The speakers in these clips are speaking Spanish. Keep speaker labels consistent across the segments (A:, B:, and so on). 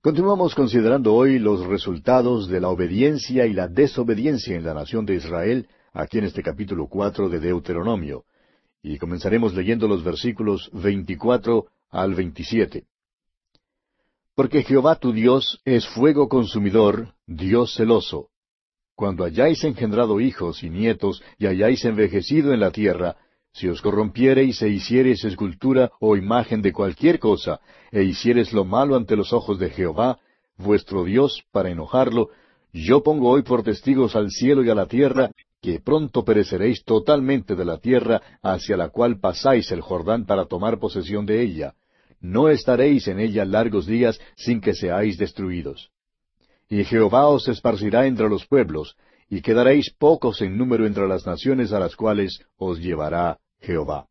A: Continuamos considerando hoy los resultados de la obediencia y la desobediencia en la nación de Israel, aquí en este capítulo 4 de Deuteronomio. Y comenzaremos leyendo los versículos 24 al 27. Porque Jehová tu Dios es fuego consumidor, Dios celoso. Cuando hayáis engendrado hijos y nietos y hayáis envejecido en la tierra, si os corrompiereis e hiciereis escultura o imagen de cualquier cosa, e hiciereis lo malo ante los ojos de Jehová, vuestro Dios, para enojarlo, yo pongo hoy por testigos al cielo y a la tierra, que pronto pereceréis totalmente de la tierra hacia la cual pasáis el Jordán para tomar posesión de ella. No estaréis en ella largos días sin que seáis destruidos. Y Jehová os esparcirá entre los pueblos, y quedaréis pocos en número entre las naciones a las cuales os llevará Jehová.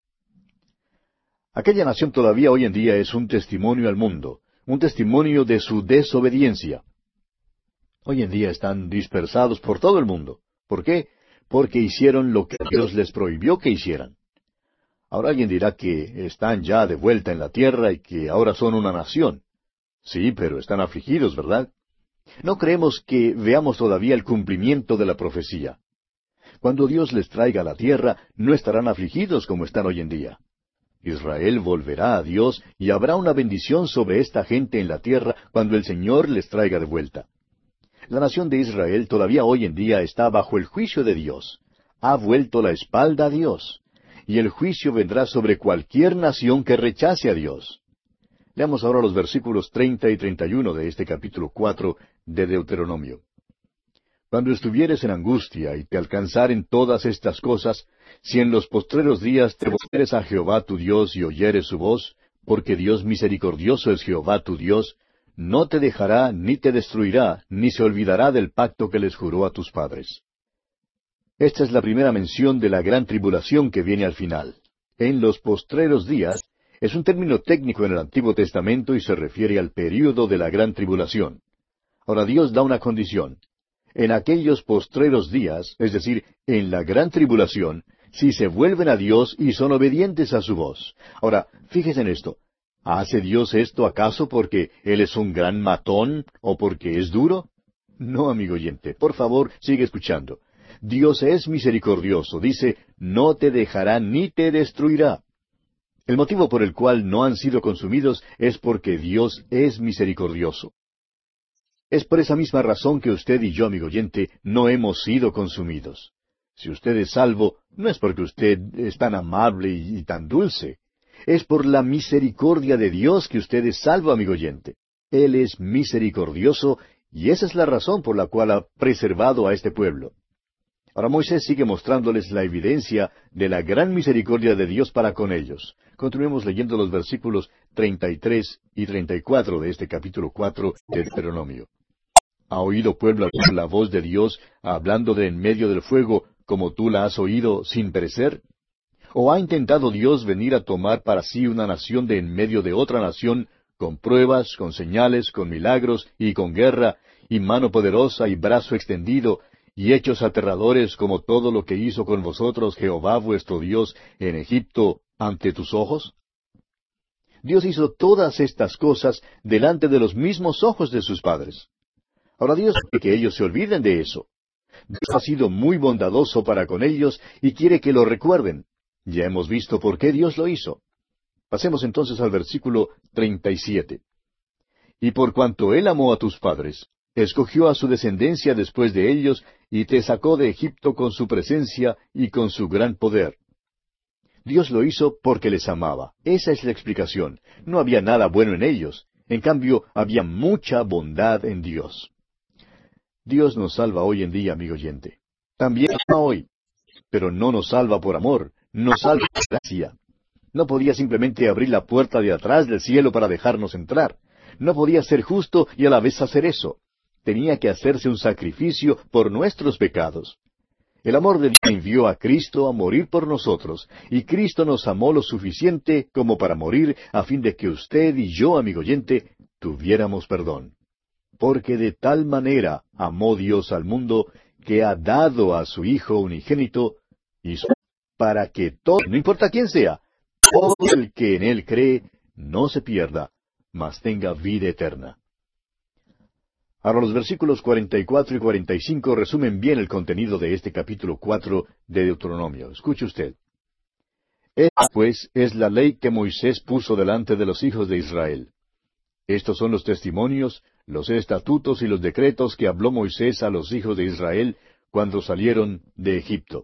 A: Aquella nación todavía hoy en día es un testimonio al mundo, un testimonio de su desobediencia. Hoy en día están dispersados por todo el mundo. ¿Por qué? Porque hicieron lo que Dios les prohibió que hicieran. Ahora alguien dirá que están ya de vuelta en la tierra y que ahora son una nación. Sí, pero están afligidos, ¿verdad? No creemos que veamos todavía el cumplimiento de la profecía. Cuando Dios les traiga a la tierra, no estarán afligidos como están hoy en día. Israel volverá a Dios y habrá una bendición sobre esta gente en la tierra cuando el Señor les traiga de vuelta. La nación de Israel todavía hoy en día está bajo el juicio de Dios. Ha vuelto la espalda a Dios. Y el juicio vendrá sobre cualquier nación que rechace a Dios. Leamos ahora los versículos 30 y 31 de este capítulo 4 de Deuteronomio. Cuando estuvieres en angustia y te alcanzaren todas estas cosas, si en los postreros días te volvieres a Jehová tu Dios y oyeres su voz, porque Dios misericordioso es Jehová tu Dios, no te dejará ni te destruirá, ni se olvidará del pacto que les juró a tus padres. Esta es la primera mención de la gran tribulación que viene al final. En los postreros días es un término técnico en el Antiguo Testamento y se refiere al período de la gran tribulación. Ahora Dios da una condición. En aquellos postreros días, es decir, en la gran tribulación, si se vuelven a Dios y son obedientes a su voz. Ahora, fíjese en esto. ¿Hace Dios esto acaso porque Él es un gran matón o porque es duro? No, amigo oyente, por favor, sigue escuchando. Dios es misericordioso, dice, no te dejará ni te destruirá. El motivo por el cual no han sido consumidos es porque Dios es misericordioso. Es por esa misma razón que usted y yo, amigo oyente, no hemos sido consumidos. Si usted es salvo, no es porque usted es tan amable y tan dulce. Es por la misericordia de Dios que usted es salvo, amigo oyente. Él es misericordioso y esa es la razón por la cual ha preservado a este pueblo. Ahora Moisés sigue mostrándoles la evidencia de la gran misericordia de Dios para con ellos. Continuemos leyendo los versículos 33 y 34 de este capítulo 4 de Deuteronomio. ¿Ha oído pueblo la voz de Dios hablando de en medio del fuego, como tú la has oído, sin perecer? ¿O ha intentado Dios venir a tomar para sí una nación de en medio de otra nación, con pruebas, con señales, con milagros y con guerra, y mano poderosa y brazo extendido, y hechos aterradores como todo lo que hizo con vosotros Jehová vuestro Dios en Egipto ante tus ojos? Dios hizo todas estas cosas delante de los mismos ojos de sus padres. Ahora Dios quiere que ellos se olviden de eso. Dios ha sido muy bondadoso para con ellos y quiere que lo recuerden. Ya hemos visto por qué Dios lo hizo. Pasemos entonces al versículo 37. Y por cuanto Él amó a tus padres, escogió a su descendencia después de ellos, y te sacó de Egipto con su presencia y con su gran poder. Dios lo hizo porque les amaba. Esa es la explicación. No había nada bueno en ellos. En cambio, había mucha bondad en Dios. Dios nos salva hoy en día, amigo oyente. También ama hoy. Pero no nos salva por amor. Nos salva por gracia. No podía simplemente abrir la puerta de atrás del cielo para dejarnos entrar. No podía ser justo y a la vez hacer eso. Tenía que hacerse un sacrificio por nuestros pecados. El amor de Dios envió a Cristo a morir por nosotros, y Cristo nos amó lo suficiente como para morir a fin de que usted y yo, amigo oyente, tuviéramos perdón. Porque de tal manera amó Dios al mundo, que ha dado a su Hijo unigénito, para que todo, no importa quién sea, todo el que en Él cree, no se pierda, mas tenga vida eterna. Ahora los versículos 44 y 45 resumen bien el contenido de este capítulo 4 de Deuteronomio. Escuche usted. Esta, pues, es la ley que Moisés puso delante de los hijos de Israel. Estos son los testimonios, los estatutos y los decretos que habló Moisés a los hijos de Israel cuando salieron de Egipto.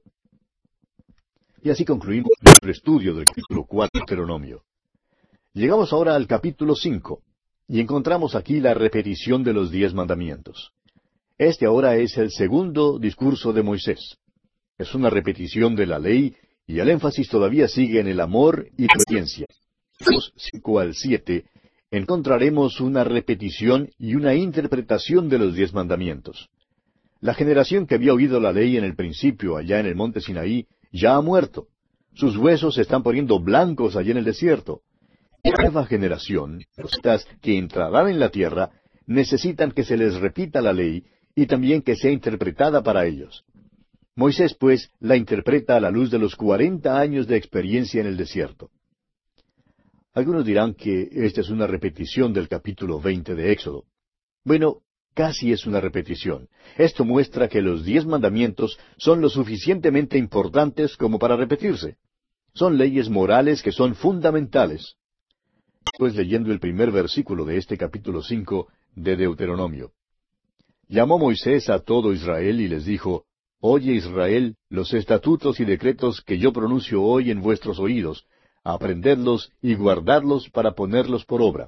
A: Y así concluimos nuestro estudio del capítulo 4 de Deuteronomio. Llegamos ahora al capítulo 5, y encontramos aquí la repetición de los 10 mandamientos. Este ahora es el segundo discurso de Moisés. Es una repetición de la ley, y el énfasis todavía sigue en el amor y la obediencia. Los 5 al 7 encontraremos una repetición y una interpretación de los 10 mandamientos. La generación que había oído la ley en el principio, allá en el monte Sinaí, ya ha muerto. Sus huesos se están poniendo blancos allá en el desierto. La nueva generación, los que entrarán en la tierra, necesitan que se les repita la ley y también que sea interpretada para ellos. Moisés, pues, la interpreta a la luz de los 40 años de experiencia en el desierto. Algunos dirán que esta es una repetición del capítulo 20 de Éxodo. Bueno, casi es una repetición. Esto muestra que los 10 mandamientos son lo suficientemente importantes como para repetirse. Son leyes morales que son fundamentales. Pues leyendo el primer versículo de este capítulo 5 de Deuteronomio. Llamó Moisés a todo Israel y les dijo, Oye Israel, los estatutos y decretos que yo pronuncio hoy en vuestros oídos, aprendedlos y guardadlos para ponerlos por obra.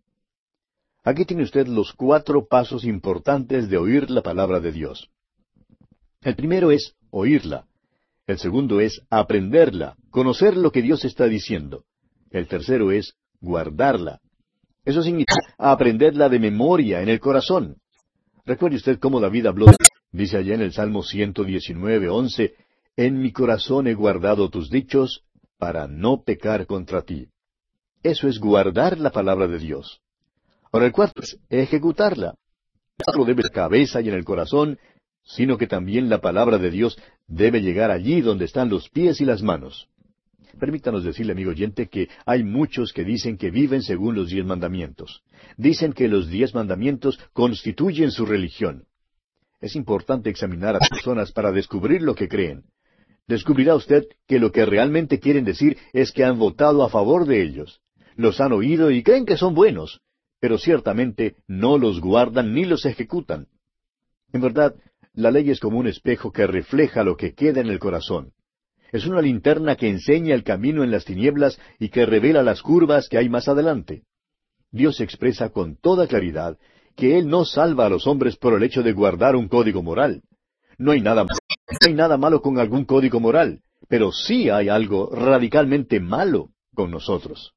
A: Aquí tiene usted los 4 pasos importantes de oír la palabra de Dios. El primero es oírla. El segundo es aprenderla, conocer lo que Dios está diciendo. El tercero es guardarla. Eso significa aprenderla de memoria en el corazón. Recuerde usted cómo David habló, dice allá en el Salmo 119:11, En mi corazón he guardado tus dichos, para no pecar contra ti. Eso es guardar la palabra de Dios. Ahora el cuarto es ejecutarla. No solo debe en la cabeza y en el corazón, sino que también la palabra de Dios debe llegar allí donde están los pies y las manos. Permítanos decirle, amigo oyente, que hay muchos que dicen que viven según los 10 mandamientos. Dicen que los 10 mandamientos constituyen su religión. Es importante examinar a personas para descubrir lo que creen. Descubrirá usted que lo que realmente quieren decir es que han votado a favor de ellos. Los han oído y creen que son buenos, pero ciertamente no los guardan ni los ejecutan. En verdad, la ley es como un espejo que refleja lo que queda en el corazón. Es una linterna que enseña el camino en las tinieblas y que revela las curvas que hay más adelante. Dios expresa con toda claridad que Él no salva a los hombres por el hecho de guardar un código moral. No hay nada malo con algún código moral, pero sí hay algo radicalmente malo con nosotros.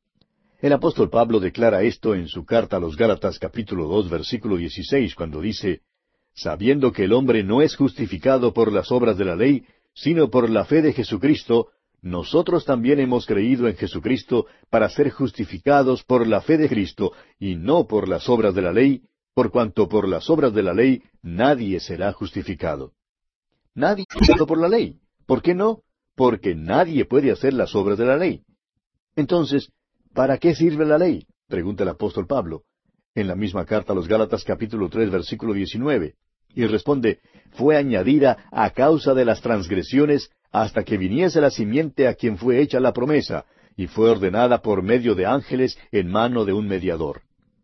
A: El apóstol Pablo declara esto en su carta a los Gálatas capítulo 2 versículo 16 cuando dice, Sabiendo que el hombre no es justificado por las obras de la ley, sino por la fe de Jesucristo, nosotros también hemos creído en Jesucristo para ser justificados por la fe de Cristo y no por las obras de la ley, por cuanto por las obras de la ley nadie será justificado. Nadie es justificado por la ley. ¿Por qué no? Porque nadie puede hacer las obras de la ley. Entonces, ¿para qué sirve la ley?, pregunta el apóstol Pablo, en la misma carta a los Gálatas capítulo 3 versículo 19, y responde, fue añadida a causa de las transgresiones hasta que viniese la simiente a quien fue hecha la promesa, y fue ordenada por medio de ángeles en mano de un mediador.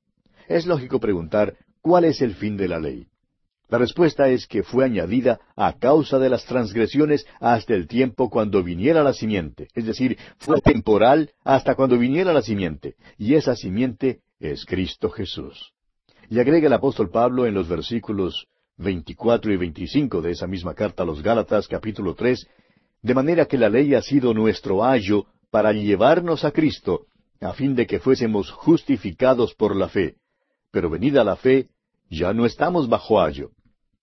A: Es lógico preguntar, ¿cuál es el fin de la ley? La respuesta es que fue añadida a causa de las transgresiones hasta el tiempo cuando viniera la simiente. Es decir, fue temporal hasta cuando viniera la simiente. Y esa simiente es Cristo Jesús. Y agrega el apóstol Pablo en los versículos 24 y 25 de esa misma carta a los Gálatas, capítulo 3, de manera que la ley ha sido nuestro ayo para llevarnos a Cristo, a fin de que fuésemos justificados por la fe. Pero venida la fe, ya no estamos bajo ayo.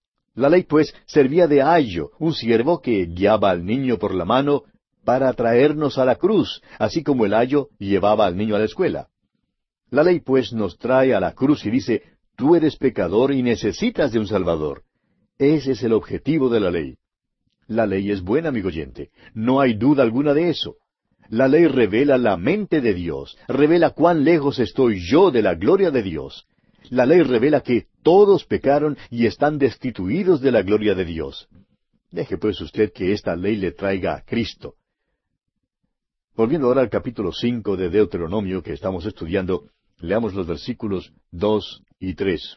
A: La ley, pues, servía de ayo, un siervo que guiaba al niño por la mano para traernos a la cruz, así como el ayo llevaba al niño a la escuela. La ley, pues, nos trae a la cruz y dice, tú eres pecador y necesitas de un Salvador. Ese es el objetivo de la ley. La ley es buena, amigo oyente. No hay duda alguna de eso. La ley revela la mente de Dios, revela cuán lejos estoy yo de la gloria de Dios. La ley revela que todos pecaron y están destituidos de la gloria de Dios. Deje pues usted que esta ley le traiga a Cristo. Volviendo ahora al capítulo 5 de Deuteronomio que estamos estudiando, leamos los versículos 2 y 3.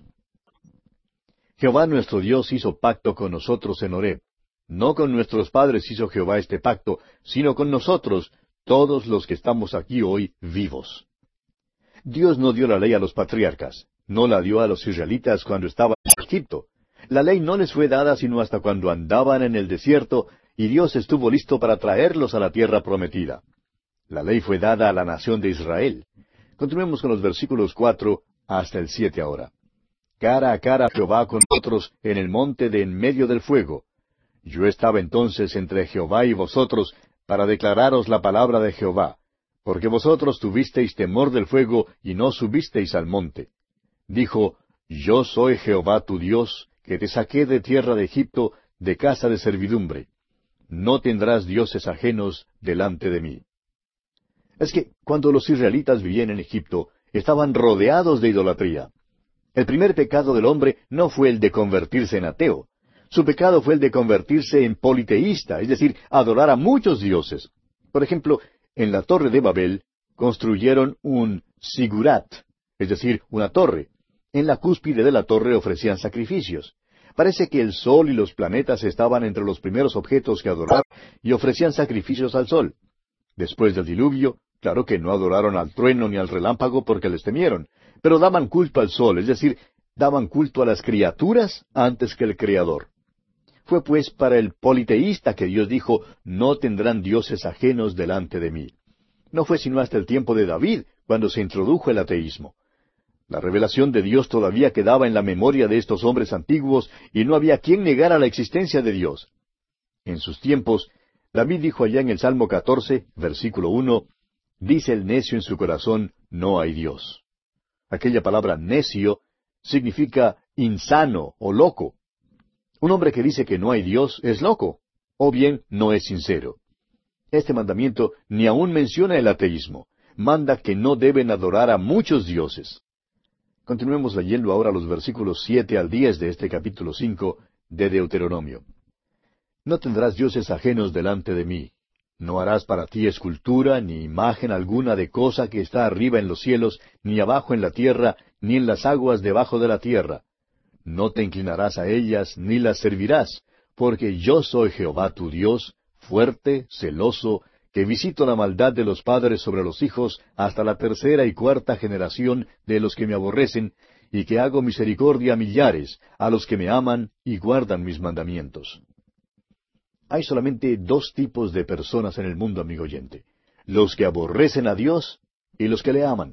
A: Jehová nuestro Dios hizo pacto con nosotros en Horeb. No con nuestros padres hizo Jehová este pacto, sino con nosotros, todos los que estamos aquí hoy vivos. Dios no dio la ley a los patriarcas, no la dio a los israelitas cuando estaban en Egipto. La ley no les fue dada sino hasta cuando andaban en el desierto y Dios estuvo listo para traerlos a la tierra prometida. La ley fue dada a la nación de Israel. Continuemos con los versículos 4 hasta el 7 ahora. Cara a cara Jehová con nosotros en el monte de en medio del fuego. Yo estaba entonces entre Jehová y vosotros para declararos la palabra de Jehová, porque vosotros tuvisteis temor del fuego y no subisteis al monte. Dijo, Yo soy Jehová tu Dios, que te saqué de tierra de Egipto, de casa de servidumbre. No tendrás dioses ajenos delante de mí. Es que cuando los israelitas vivían en Egipto, estaban rodeados de idolatría. El primer pecado del hombre no fue el de convertirse en ateo. Su pecado fue el de convertirse en politeísta, es decir, adorar a muchos dioses. Por ejemplo, en la torre de Babel construyeron un sigurat, es decir, una torre. En la cúspide de la torre ofrecían sacrificios. Parece que el sol y los planetas estaban entre los primeros objetos que adoraron y ofrecían sacrificios al sol. Después del diluvio, claro que no adoraron al trueno ni al relámpago porque les temieron, pero daban culto al sol, es decir, daban culto a las criaturas antes que el Creador. Fue pues para el politeísta que Dios dijo, no tendrán dioses ajenos delante de mí. No fue sino hasta el tiempo de David cuando se introdujo el ateísmo. La revelación de Dios todavía quedaba en la memoria de estos hombres antiguos y no había quien negara la existencia de Dios. En sus tiempos, David dijo allá en el Salmo 14, versículo 1, dice el necio en su corazón, no hay Dios. Aquella palabra necio significa insano o loco. Un hombre que dice que no hay Dios es loco, o bien no es sincero. Este mandamiento ni aun menciona el ateísmo. Manda que no deben adorar a muchos dioses. Continuemos leyendo ahora los versículos 7 al 10 de este capítulo 5 de Deuteronomio. No tendrás dioses ajenos delante de mí. No harás para ti escultura, ni imagen alguna de cosa que está arriba en los cielos, ni abajo en la tierra, ni en las aguas debajo de la tierra. No te inclinarás a ellas, ni las servirás, porque yo soy Jehová tu Dios, fuerte, celoso, que visito la maldad de los padres sobre los hijos hasta la tercera y cuarta generación de los que me aborrecen, y que hago misericordia a millares, a los que me aman y guardan mis mandamientos. Hay solamente dos tipos de personas en el mundo, amigo oyente: los que aborrecen a Dios y los que le aman.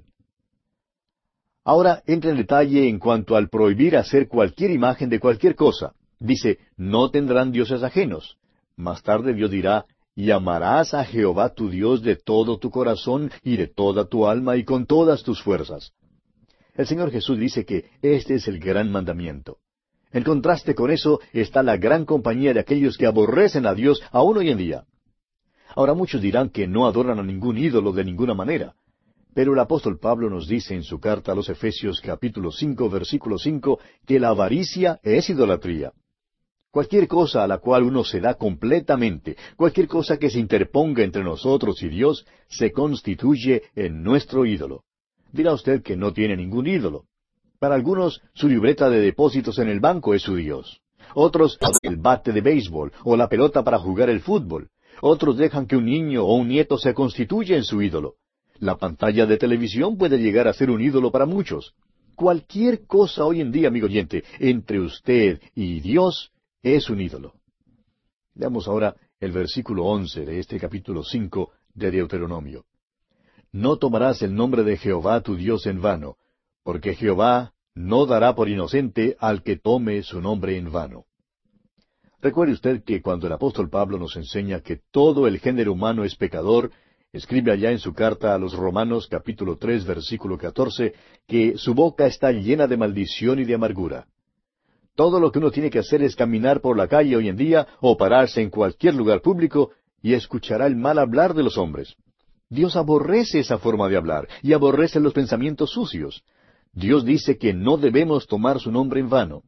A: Ahora entra en detalle en cuanto al prohibir hacer cualquier imagen de cualquier cosa. Dice, no tendrán dioses ajenos. Más tarde Dios dirá, y amarás a Jehová tu Dios de todo tu corazón y de toda tu alma y con todas tus fuerzas. El Señor Jesús dice que este es el gran mandamiento. En contraste con eso está la gran compañía de aquellos que aborrecen a Dios aún hoy en día. Ahora muchos dirán que no adoran a ningún ídolo de ninguna manera. Pero el apóstol Pablo nos dice en su carta a los Efesios capítulo 5, versículo 5, que la avaricia es idolatría. Cualquier cosa a la cual uno se da completamente, cualquier cosa que se interponga entre nosotros y Dios, se constituye en nuestro ídolo. Dirá usted que no tiene ningún ídolo. Para algunos, su libreta de depósitos en el banco es su Dios. Otros, el bate de béisbol o la pelota para jugar el fútbol. Otros dejan que un niño o un nieto se constituya en su ídolo. La pantalla de televisión puede llegar a ser un ídolo para muchos. Cualquier cosa hoy en día, amigo oyente, entre usted y Dios, es un ídolo. Veamos ahora el versículo 11 de este capítulo 5 de Deuteronomio. No tomarás el nombre de Jehová tu Dios en vano, porque Jehová no dará por inocente al que tome su nombre en vano. Recuerde usted que cuando el apóstol Pablo nos enseña que todo el género humano es pecador, escribe allá en su carta a los Romanos capítulo 3 versículo 14, que su boca está llena de maldición y de amargura. Todo lo que uno tiene que hacer es caminar por la calle hoy en día o pararse en cualquier lugar público y escuchará el mal hablar de los hombres. Dios aborrece esa forma de hablar y aborrece los pensamientos sucios. Dios dice que no debemos tomar su nombre en vano.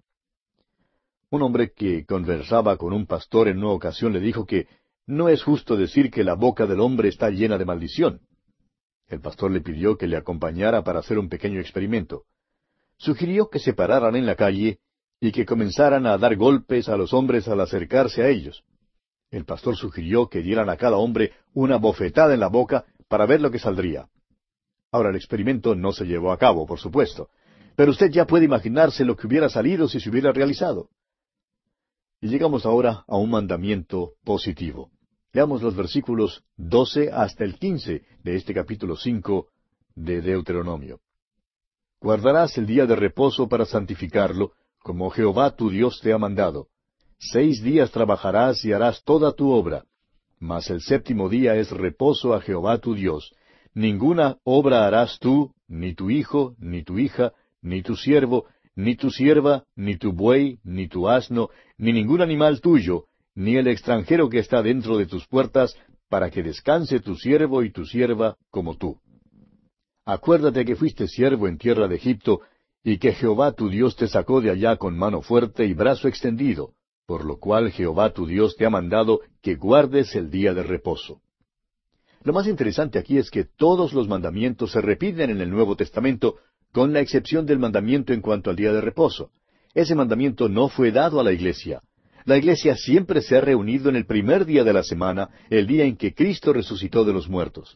A: Un hombre que conversaba con un pastor en una ocasión le dijo que no es justo decir que la boca del hombre está llena de maldición. El pastor le pidió que le acompañara para hacer un pequeño experimento. Sugirió que se pararan en la calle y que comenzaran a dar golpes a los hombres al acercarse a ellos. El pastor sugirió que dieran a cada hombre una bofetada en la boca para ver lo que saldría. Ahora, el experimento no se llevó a cabo, por supuesto, pero usted ya puede imaginarse lo que hubiera salido si se hubiera realizado. Y llegamos ahora a un mandamiento positivo. Leamos los versículos 12 hasta el 15 de este capítulo 5 de Deuteronomio. Guardarás el día de reposo para santificarlo, como Jehová tu Dios te ha mandado. 6 días trabajarás y harás toda tu obra. Mas el séptimo día es reposo a Jehová tu Dios. Ninguna obra harás tú, ni tu hijo, ni tu hija, ni tu siervo, ni tu sierva, ni tu buey, ni tu asno, ni ningún animal tuyo, ni el extranjero que está dentro de tus puertas, para que descanse tu siervo y tu sierva como tú. Acuérdate que fuiste siervo en tierra de Egipto, y que Jehová tu Dios te sacó de allá con mano fuerte y brazo extendido, por lo cual Jehová tu Dios te ha mandado que guardes el día de reposo. Lo más interesante aquí es que todos los mandamientos se repiten en el Nuevo Testamento, con la excepción del mandamiento en cuanto al día de reposo. Ese mandamiento no fue dado a la iglesia. La iglesia siempre se ha reunido en el primer día de la semana, el día en que Cristo resucitó de los muertos.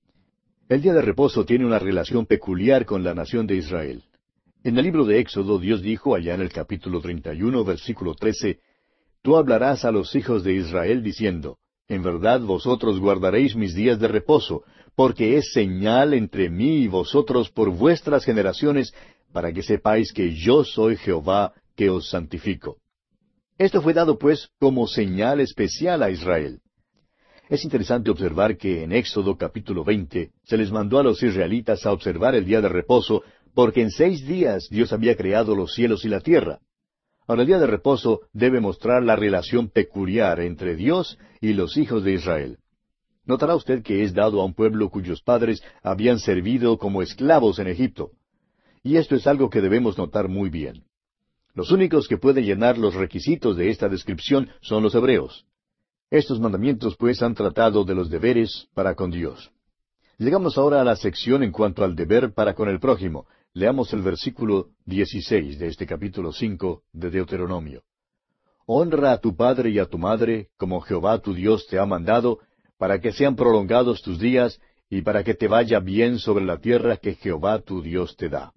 A: El día de reposo tiene una relación peculiar con la nación de Israel. En el libro de Éxodo, Dios dijo allá en el capítulo 31, versículo 13, Tú hablarás a los hijos de Israel diciendo, En verdad vosotros guardaréis mis días de reposo, porque es señal entre mí y vosotros por vuestras generaciones, para que sepáis que yo soy Jehová, que os santifico. Esto fue dado, pues, como señal especial a Israel. Es interesante observar que en Éxodo capítulo 20 se les mandó a los israelitas a observar el día de reposo, porque en 6 días Dios había creado los cielos y la tierra. Ahora, el día de reposo debe mostrar la relación peculiar entre Dios y los hijos de Israel. Notará usted que es dado a un pueblo cuyos padres habían servido como esclavos en Egipto. Y esto es algo que debemos notar muy bien. Los únicos que pueden llenar los requisitos de esta descripción son los hebreos. Estos mandamientos, pues, han tratado de los deberes para con Dios. Llegamos ahora a la sección en cuanto al deber para con el prójimo. Leamos el versículo 16 de este capítulo 5 de Deuteronomio. Honra a tu padre y a tu madre, como Jehová tu Dios te ha mandado, para que sean prolongados tus días, y para que te vaya bien sobre la tierra que Jehová tu Dios te da.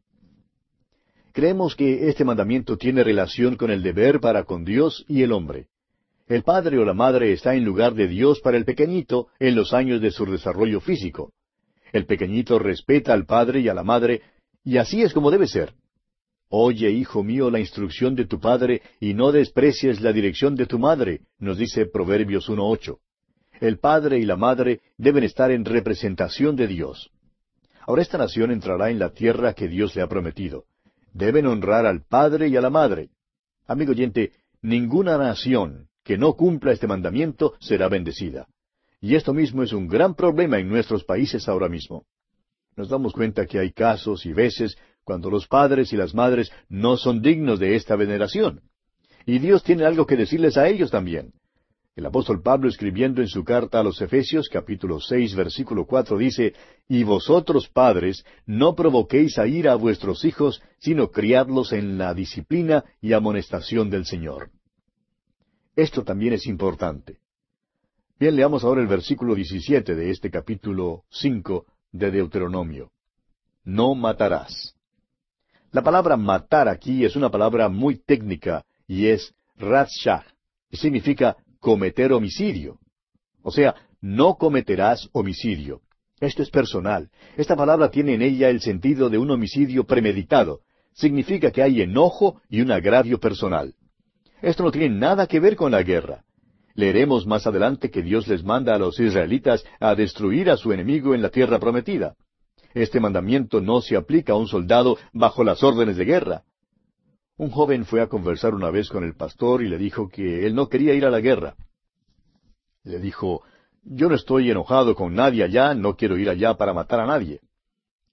A: Creemos que este mandamiento tiene relación con el deber para con Dios y el hombre. El padre o la madre está en lugar de Dios para el pequeñito en los años de su desarrollo físico. El pequeñito respeta al padre y a la madre, y así es como debe ser. Oye, hijo mío, la instrucción de tu padre, y no desprecies la dirección de tu madre, nos dice Proverbios 1:8. El padre y la madre deben estar en representación de Dios. Ahora esta nación entrará en la tierra que Dios le ha prometido. Deben honrar al padre y a la madre. Amigo oyente, ninguna nación que no cumpla este mandamiento será bendecida. Y esto mismo es un gran problema en nuestros países ahora mismo. Nos damos cuenta que hay casos y veces cuando los padres y las madres no son dignos de esta veneración. Y Dios tiene algo que decirles a ellos también. El apóstol Pablo, escribiendo en su carta a los Efesios, capítulo 6, versículo 4, dice, Y vosotros, padres, no provoquéis a ira a vuestros hijos, sino criadlos en la disciplina y amonestación del Señor. Esto también es importante. Bien, leamos ahora el versículo 17 de este capítulo 5 de Deuteronomio. No matarás. La palabra matar aquí es una palabra muy técnica y es ratzshah, y significa cometer homicidio. O sea, no cometerás homicidio. Esto es personal. Esta palabra tiene en ella el sentido de un homicidio premeditado. Significa que hay enojo y un agravio personal. Esto no tiene nada que ver con la guerra. Leeremos más adelante que Dios les manda a los israelitas a destruir a su enemigo en la tierra prometida. Este mandamiento no se aplica a un soldado bajo las órdenes de guerra. Un joven fue a conversar una vez con el pastor y le dijo que él no quería ir a la guerra. Le dijo, yo no estoy enojado con nadie allá, no quiero ir allá para matar a nadie.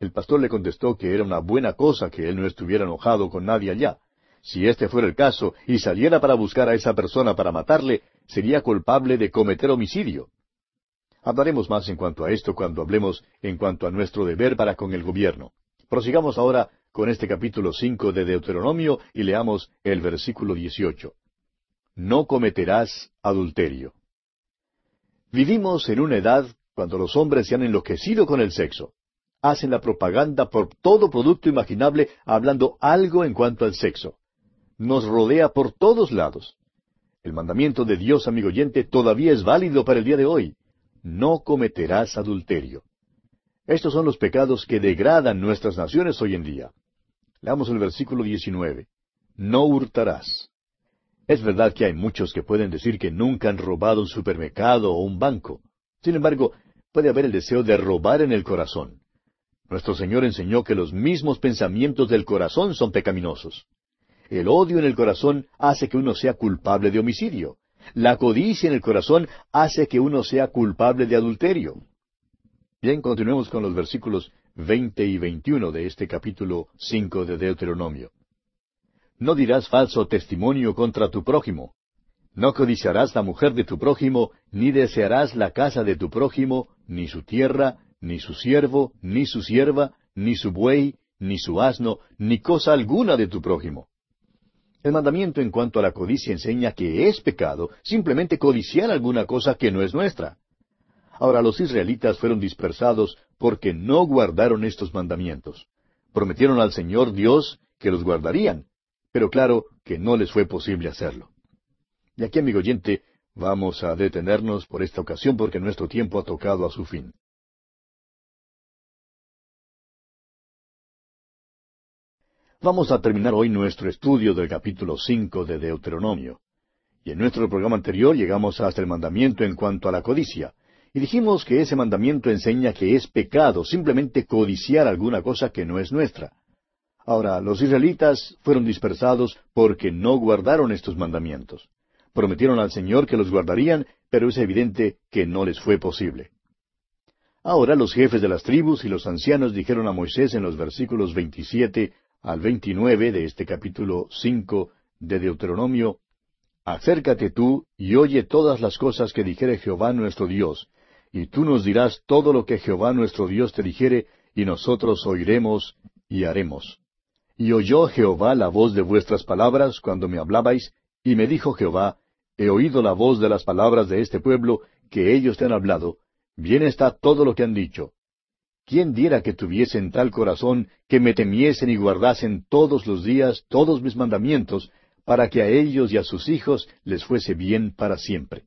A: El pastor le contestó que era una buena cosa que él no estuviera enojado con nadie allá. Si este fuera el caso y saliera para buscar a esa persona para matarle, sería culpable de cometer homicidio. Hablaremos más en cuanto a esto cuando hablemos en cuanto a nuestro deber para con el gobierno. Prosigamos ahora con este capítulo 5 de Deuteronomio y leamos el versículo 18. No cometerás adulterio. Vivimos en una edad cuando los hombres se han enloquecido con el sexo. Hacen la propaganda por todo producto imaginable hablando algo en cuanto al sexo. Nos rodea por todos lados. El mandamiento de Dios, amigo oyente, todavía es válido para el día de hoy. No cometerás adulterio. Estos son los pecados que degradan nuestras naciones hoy en día. Leamos el versículo 19. No hurtarás. Es verdad que hay muchos que pueden decir que nunca han robado un supermercado o un banco. Sin embargo, puede haber el deseo de robar en el corazón. Nuestro Señor enseñó que los mismos pensamientos del corazón son pecaminosos. El odio en el corazón hace que uno sea culpable de homicidio. La codicia en el corazón hace que uno sea culpable de adulterio. Bien, continuemos con los versículos 20 y 21 de este capítulo 5 de Deuteronomio. No dirás falso testimonio contra tu prójimo. No codiciarás la mujer de tu prójimo, ni desearás la casa de tu prójimo, ni su tierra, ni su siervo, ni su sierva, ni su buey, ni su asno, ni cosa alguna de tu prójimo. El mandamiento en cuanto a la codicia enseña que es pecado simplemente codiciar alguna cosa que no es nuestra. Ahora los israelitas fueron dispersados porque no guardaron estos mandamientos. Prometieron al Señor Dios que los guardarían, pero claro que no les fue posible hacerlo. Y aquí, amigo oyente, vamos a detenernos por esta ocasión porque nuestro tiempo ha tocado a su fin. Vamos a terminar hoy nuestro estudio del capítulo 5 de Deuteronomio. Y en nuestro programa anterior llegamos hasta el mandamiento en cuanto a la codicia. Y dijimos que ese mandamiento enseña que es pecado simplemente codiciar alguna cosa que no es nuestra. Ahora, los israelitas fueron dispersados porque no guardaron estos mandamientos. Prometieron al Señor que los guardarían, pero es evidente que no les fue posible. Ahora los jefes de las tribus y los ancianos dijeron a Moisés en los versículos 27 al 29 de este capítulo 5 de Deuteronomio, acércate tú y oye todas las cosas que dijere Jehová nuestro Dios, y tú nos dirás todo lo que Jehová nuestro Dios te dijere, y nosotros oiremos y haremos. Y oyó Jehová la voz de vuestras palabras cuando me hablabais, y me dijo Jehová, he oído la voz de las palabras de este pueblo, que ellos te han hablado, bien está todo lo que han dicho. ¿Quién diera que tuviesen tal corazón que me temiesen y guardasen todos los días todos mis mandamientos, para que a ellos y a sus hijos les fuese bien para siempre?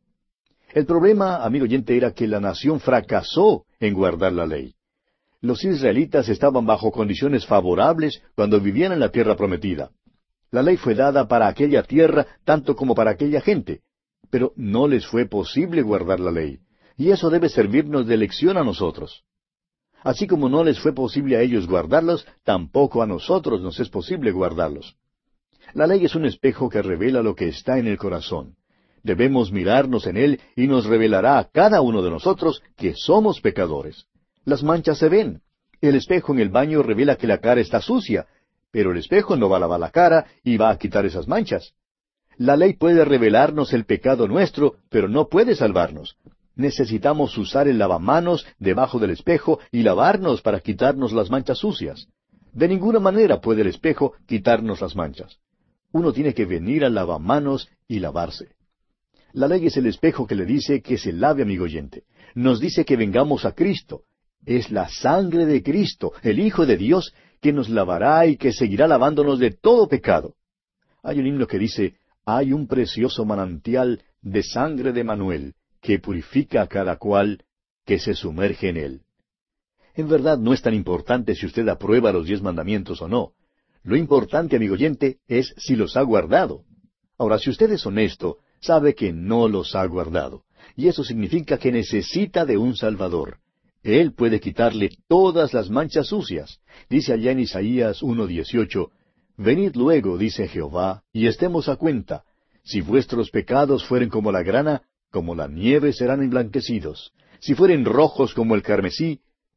A: El problema, amigo oyente, era que la nación fracasó en guardar la ley. Los israelitas estaban bajo condiciones favorables cuando vivían en la tierra prometida. La ley fue dada para aquella tierra tanto como para aquella gente, pero no les fue posible guardar la ley, y eso debe servirnos de lección a nosotros. Así como no les fue posible a ellos guardarlos, tampoco a nosotros nos es posible guardarlos. La ley es un espejo que revela lo que está en el corazón. Debemos mirarnos en él y nos revelará a cada uno de nosotros que somos pecadores. Las manchas se ven. El espejo en el baño revela que la cara está sucia, pero el espejo no va a lavar la cara y va a quitar esas manchas. La ley puede revelarnos el pecado nuestro, pero no puede salvarnos. Necesitamos usar el lavamanos debajo del espejo y lavarnos para quitarnos las manchas sucias. De ninguna manera puede el espejo quitarnos las manchas. Uno tiene que venir al lavamanos y lavarse. La ley es el espejo que le dice que se lave, amigo oyente. Nos dice que vengamos a Cristo. Es la sangre de Cristo, el Hijo de Dios, que nos lavará y que seguirá lavándonos de todo pecado. Hay un himno que dice, hay un precioso manantial de sangre de Manuel, que purifica a cada cual que se sumerge en él. En verdad no es tan importante si usted aprueba los 10 mandamientos o no. Lo importante, amigo oyente, es si los ha guardado. Ahora, si usted es honesto, sabe que no los ha guardado. Y eso significa que necesita de un Salvador. Él puede quitarle todas las manchas sucias. Dice allá en Isaías 1:18, venid luego, dice Jehová, y estemos a cuenta. Si vuestros pecados fueren como la grana, como la nieve serán emblanquecidos. Si fueren rojos como el carmesí,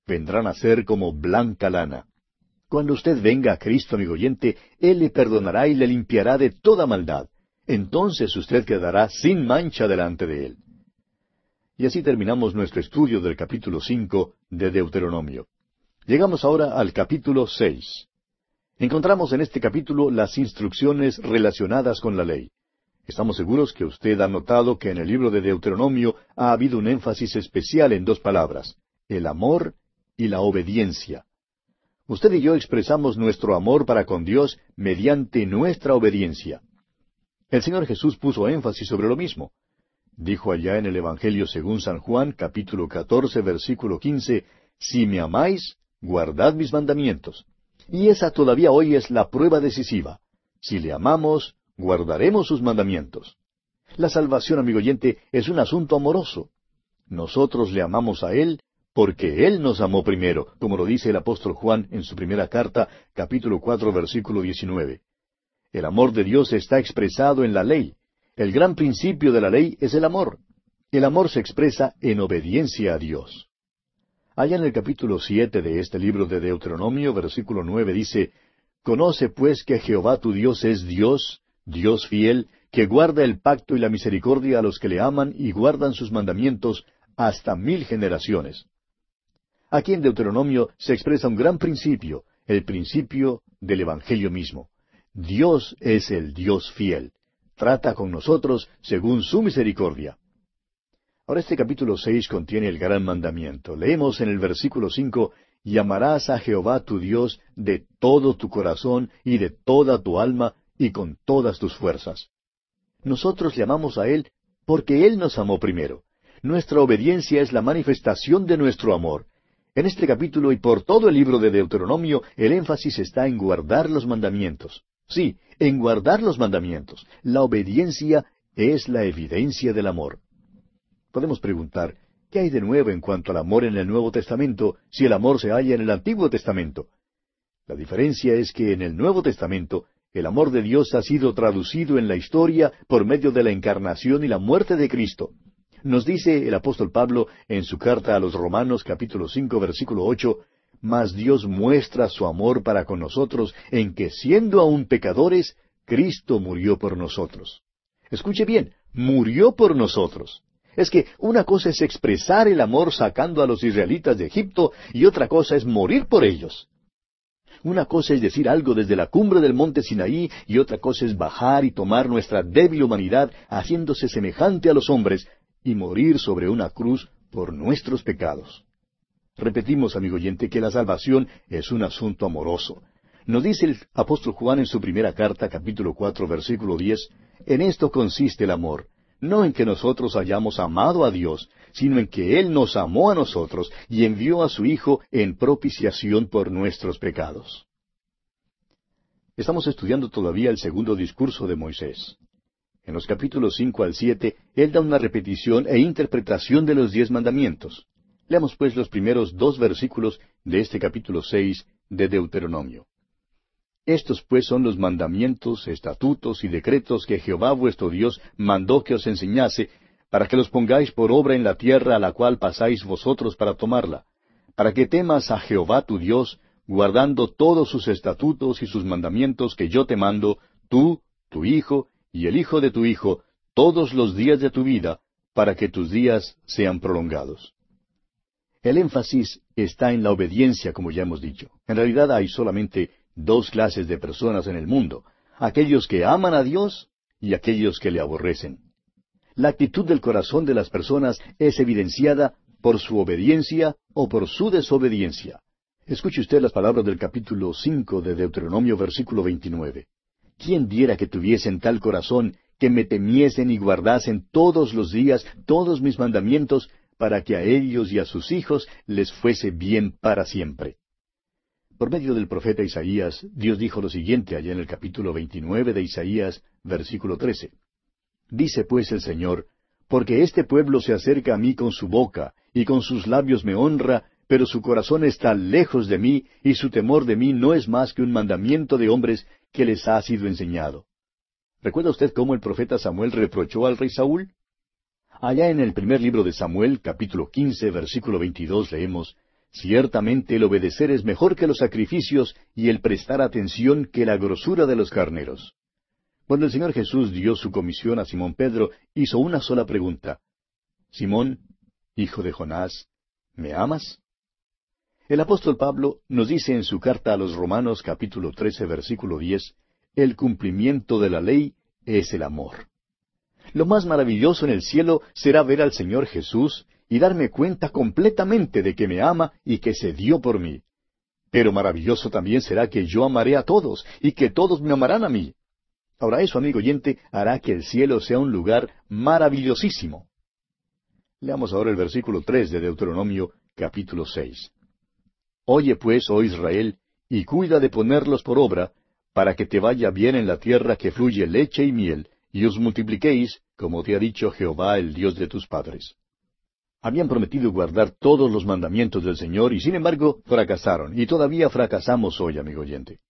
A: vendrán a ser como blanca lana. Cuando usted venga a Cristo, amigo oyente, Él le perdonará y le limpiará de toda maldad. Entonces usted quedará sin mancha delante de Él. Y así terminamos nuestro estudio del capítulo 5 de Deuteronomio. Llegamos ahora al capítulo 6. Encontramos en este capítulo las instrucciones relacionadas con la ley. Estamos seguros que usted ha notado que en el libro de Deuteronomio ha habido un énfasis especial en dos palabras: el amor y la obediencia. Usted y yo expresamos nuestro amor para con Dios mediante nuestra obediencia. El Señor Jesús puso énfasis sobre lo mismo. Dijo allá en el Evangelio según San Juan, capítulo 14, versículo 15, «Si me amáis, guardad mis mandamientos». Y esa todavía hoy es la prueba decisiva. Si le amamos, guardaremos sus mandamientos. La salvación, amigo oyente, es un asunto amoroso. Nosotros le amamos a Él porque Él nos amó primero, como lo dice el apóstol Juan en su primera carta, capítulo 4, versículo 19. El amor de Dios está expresado en la ley. El gran principio de la ley es el amor. El amor se expresa en obediencia a Dios. Allá en el capítulo 7 de este libro de Deuteronomio, versículo 9, dice, «Conoce pues que Jehová tu Dios es Dios, Dios fiel, que guarda el pacto y la misericordia a los que le aman y guardan sus mandamientos hasta 1000 generaciones». Aquí en Deuteronomio se expresa un gran principio, el principio del Evangelio mismo. Dios es el Dios fiel. Trata con nosotros según su misericordia. Ahora este capítulo 6 contiene el gran mandamiento. Leemos en el versículo 5, «Y amarás a Jehová tu Dios de todo tu corazón y de toda tu alma y con todas tus fuerzas». Nosotros le amamos a Él porque Él nos amó primero. Nuestra obediencia es la manifestación de nuestro amor. En este capítulo y por todo el libro de Deuteronomio, el énfasis está en guardar los mandamientos. Sí, en guardar los mandamientos. La obediencia es la evidencia del amor. Podemos preguntar, ¿qué hay de nuevo en cuanto al amor en el Nuevo Testamento si el amor se halla en el Antiguo Testamento? La diferencia es que en el Nuevo Testamento el amor de Dios ha sido traducido en la historia por medio de la encarnación y la muerte de Cristo. Nos dice el apóstol Pablo en su carta a los Romanos capítulo 5 versículo 8, «Mas Dios muestra su amor para con nosotros en que siendo aún pecadores, Cristo murió por nosotros». Escuche bien, murió por nosotros. Es que una cosa es expresar el amor sacando a los israelitas de Egipto y otra cosa es morir por ellos. Una cosa es decir algo desde la cumbre del monte Sinaí y otra cosa es bajar y tomar nuestra débil humanidad haciéndose semejante a los hombres y morir sobre una cruz por nuestros pecados. Repetimos, amigo oyente, que la salvación es un asunto amoroso. Nos dice el apóstol Juan en su primera carta, capítulo 4, versículo 10, «En esto consiste el amor, no en que nosotros hayamos amado a Dios, sino en que Él nos amó a nosotros y envió a su Hijo en propiciación por nuestros pecados». Estamos estudiando todavía el segundo discurso de Moisés. En los capítulos 5 al 7, él da una repetición e interpretación de los 10 mandamientos. Leamos pues los primeros 2 versículos de este capítulo 6 de Deuteronomio. «Estos pues son los mandamientos, estatutos y decretos que Jehová vuestro Dios mandó que os enseñase, para que los pongáis por obra en la tierra a la cual pasáis vosotros para tomarla, para que temas a Jehová tu Dios, guardando todos sus estatutos y sus mandamientos que yo te mando, tú, tu hijo, y el hijo de tu hijo, todos los días de tu vida, para que tus días sean prolongados». El énfasis está en la obediencia, como ya hemos dicho. En realidad hay solamente 2 clases de personas en el mundo: aquellos que aman a Dios y aquellos que le aborrecen. La actitud del corazón de las personas es evidenciada por su obediencia o por su desobediencia. Escuche usted las palabras del capítulo 5 de Deuteronomio, versículo 29. «¿Quién diera que tuviesen tal corazón, que me temiesen y guardasen todos los días todos mis mandamientos, para que a ellos y a sus hijos les fuese bien para siempre?» Por medio del profeta Isaías, Dios dijo lo siguiente allá en el capítulo 29 de Isaías, versículo 13. «Dice pues el Señor, porque este pueblo se acerca a mí con su boca, y con sus labios me honra, pero su corazón está lejos de mí, y su temor de mí no es más que un mandamiento de hombres que les ha sido enseñado». ¿Recuerda usted cómo el profeta Samuel reprochó al rey Saúl? Allá en el primer libro de Samuel, capítulo 15, versículo 22, leemos, Ciertamente el obedecer es mejor que los sacrificios y el prestar atención que la grosura de los carneros. Cuando el Señor Jesús dio su comisión a Simón Pedro, hizo una sola pregunta. Simón, hijo de Jonás, ¿me amas? El apóstol Pablo nos dice en su carta a los Romanos capítulo 13 versículo 10, el cumplimiento de la ley es el amor. Lo más maravilloso en el cielo será ver al Señor Jesús y darme cuenta completamente de que me ama y que se dio por mí. Pero maravilloso también será que yo amaré a todos y que todos me amarán a mí. Ahora eso, amigo oyente, hará que el cielo sea un lugar maravillosísimo. Leamos ahora el versículo 3 de Deuteronomio capítulo 6. Oye pues, oh Israel, y cuida de ponerlos por obra, para que te vaya bien en la tierra que fluye leche y miel, y os multipliquéis, como te ha dicho Jehová, el Dios de tus padres. Habían prometido guardar todos los mandamientos del Señor, y sin embargo fracasaron, y todavía fracasamos hoy, amigo oyente.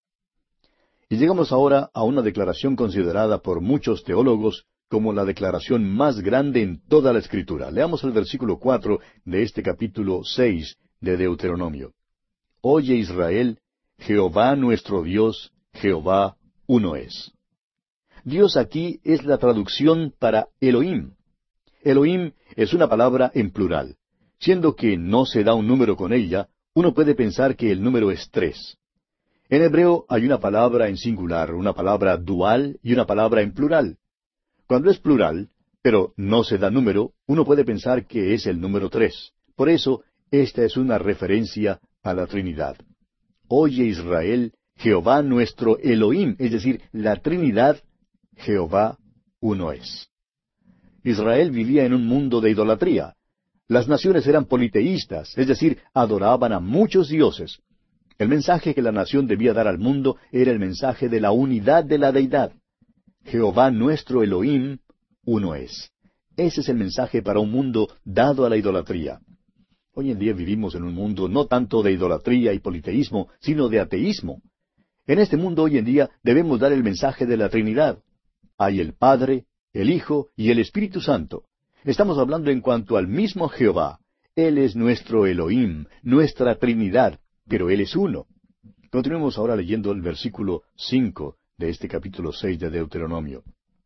A: Y llegamos ahora a una declaración considerada por muchos teólogos como la declaración más grande en toda la Escritura. Leamos el versículo 4 de este capítulo 6 de Deuteronomio. Oye Israel, Jehová nuestro Dios, Jehová uno es. Dios aquí es la traducción para Elohim. Elohim es una palabra en plural. Siendo que no se da un número con ella, uno puede pensar que el número es 3. En hebreo hay una palabra en singular, una palabra dual y una palabra en plural. Cuando es plural, pero no se da número, uno puede pensar que es el número 3. Por eso, esta es una referencia a la Trinidad. Oye Israel, Jehová nuestro Elohim, es decir, la Trinidad, Jehová uno es. Israel vivía en un mundo de idolatría. Las naciones eran politeístas, es decir, adoraban a muchos dioses. El mensaje que la nación debía dar al mundo era el mensaje de la unidad de la deidad. Jehová nuestro Elohim, uno es. Ese es el mensaje para un mundo dado a la idolatría. Hoy en día vivimos en un mundo no tanto de idolatría y politeísmo, sino de ateísmo. En este mundo hoy en día debemos dar el mensaje de la Trinidad. Hay el Padre, el Hijo y el Espíritu Santo. Estamos hablando en cuanto al mismo Jehová. Él es nuestro Elohim, nuestra Trinidad, pero Él es uno. Continuemos ahora leyendo el versículo 5 de este capítulo 6 de Deuteronomio.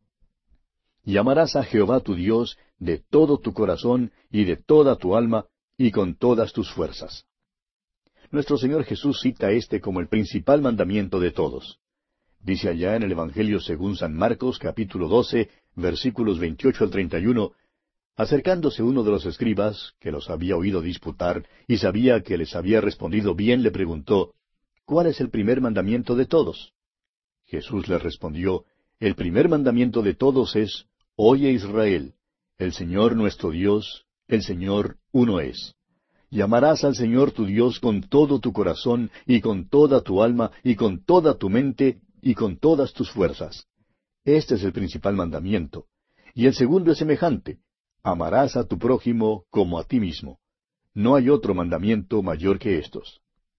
A: Y amarás a Jehová tu Dios de todo tu corazón y de toda tu alma y con todas tus fuerzas. Nuestro Señor Jesús cita este como el principal mandamiento de todos. Dice allá en el Evangelio según San Marcos, capítulo 12, versículos 28 al 31, acercándose uno de los escribas, que los había oído disputar, y sabía que les había respondido bien, le preguntó, ¿cuál es el primer mandamiento de todos? Jesús le respondió, el primer mandamiento de todos es, Oye Israel, el Señor nuestro Dios, el Señor uno es. Y amarás al Señor tu Dios con todo tu corazón, y con toda tu alma, y con toda tu mente, y con todas tus fuerzas. Este es el principal mandamiento. Y el segundo es semejante, amarás a tu prójimo como a ti mismo. No hay otro mandamiento mayor que estos.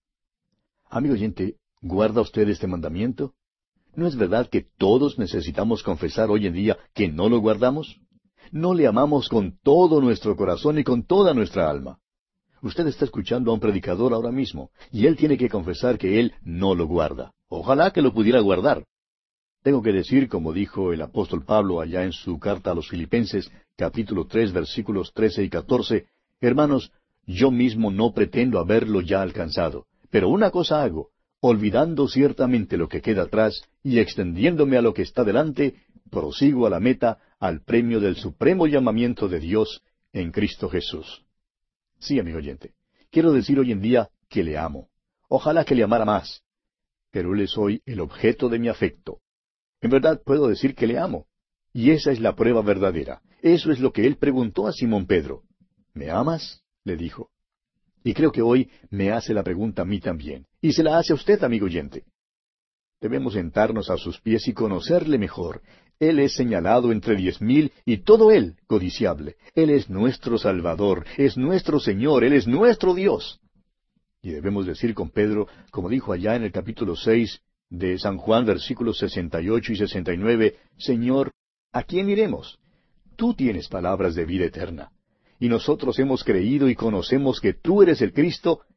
A: Amigo oyente, ¿guarda usted este mandamiento? ¿No es verdad que todos necesitamos confesar hoy en día que no lo guardamos? No le amamos con todo nuestro corazón y con toda nuestra alma. Usted está escuchando a un predicador ahora mismo, y él tiene que confesar que él no lo guarda. Ojalá que lo pudiera guardar. Tengo que decir, como dijo el apóstol Pablo allá en su carta a los Filipenses, capítulo 3, versículos 13 y 14, hermanos, yo mismo no pretendo haberlo ya alcanzado, pero una cosa hago, olvidando ciertamente lo que queda atrás y extendiéndome a lo que está delante, prosigo a la meta, al premio del supremo llamamiento de Dios en Cristo Jesús. Sí, amigo oyente, quiero decir hoy en día que le amo. Ojalá que le amara más. Pero Él es hoy el objeto de mi afecto. En verdad puedo decir que le amo. Y esa es la prueba verdadera. Eso es lo que Él preguntó a Simón Pedro. ¿Me amas? Le dijo. Y creo que hoy me hace la pregunta a mí también. Y se la hace a usted, amigo oyente. Debemos sentarnos a sus pies y conocerle mejor. Él es señalado entre 10,000 y todo Él codiciable. Él es nuestro Salvador, es nuestro Señor, Él es nuestro Dios. Y debemos decir con Pedro, como dijo allá en el capítulo 6 de San Juan, versículos 68 y 69, Señor, ¿a quién iremos? Tú tienes palabras de vida eterna. Y nosotros hemos creído y conocemos que tú eres el Cristo,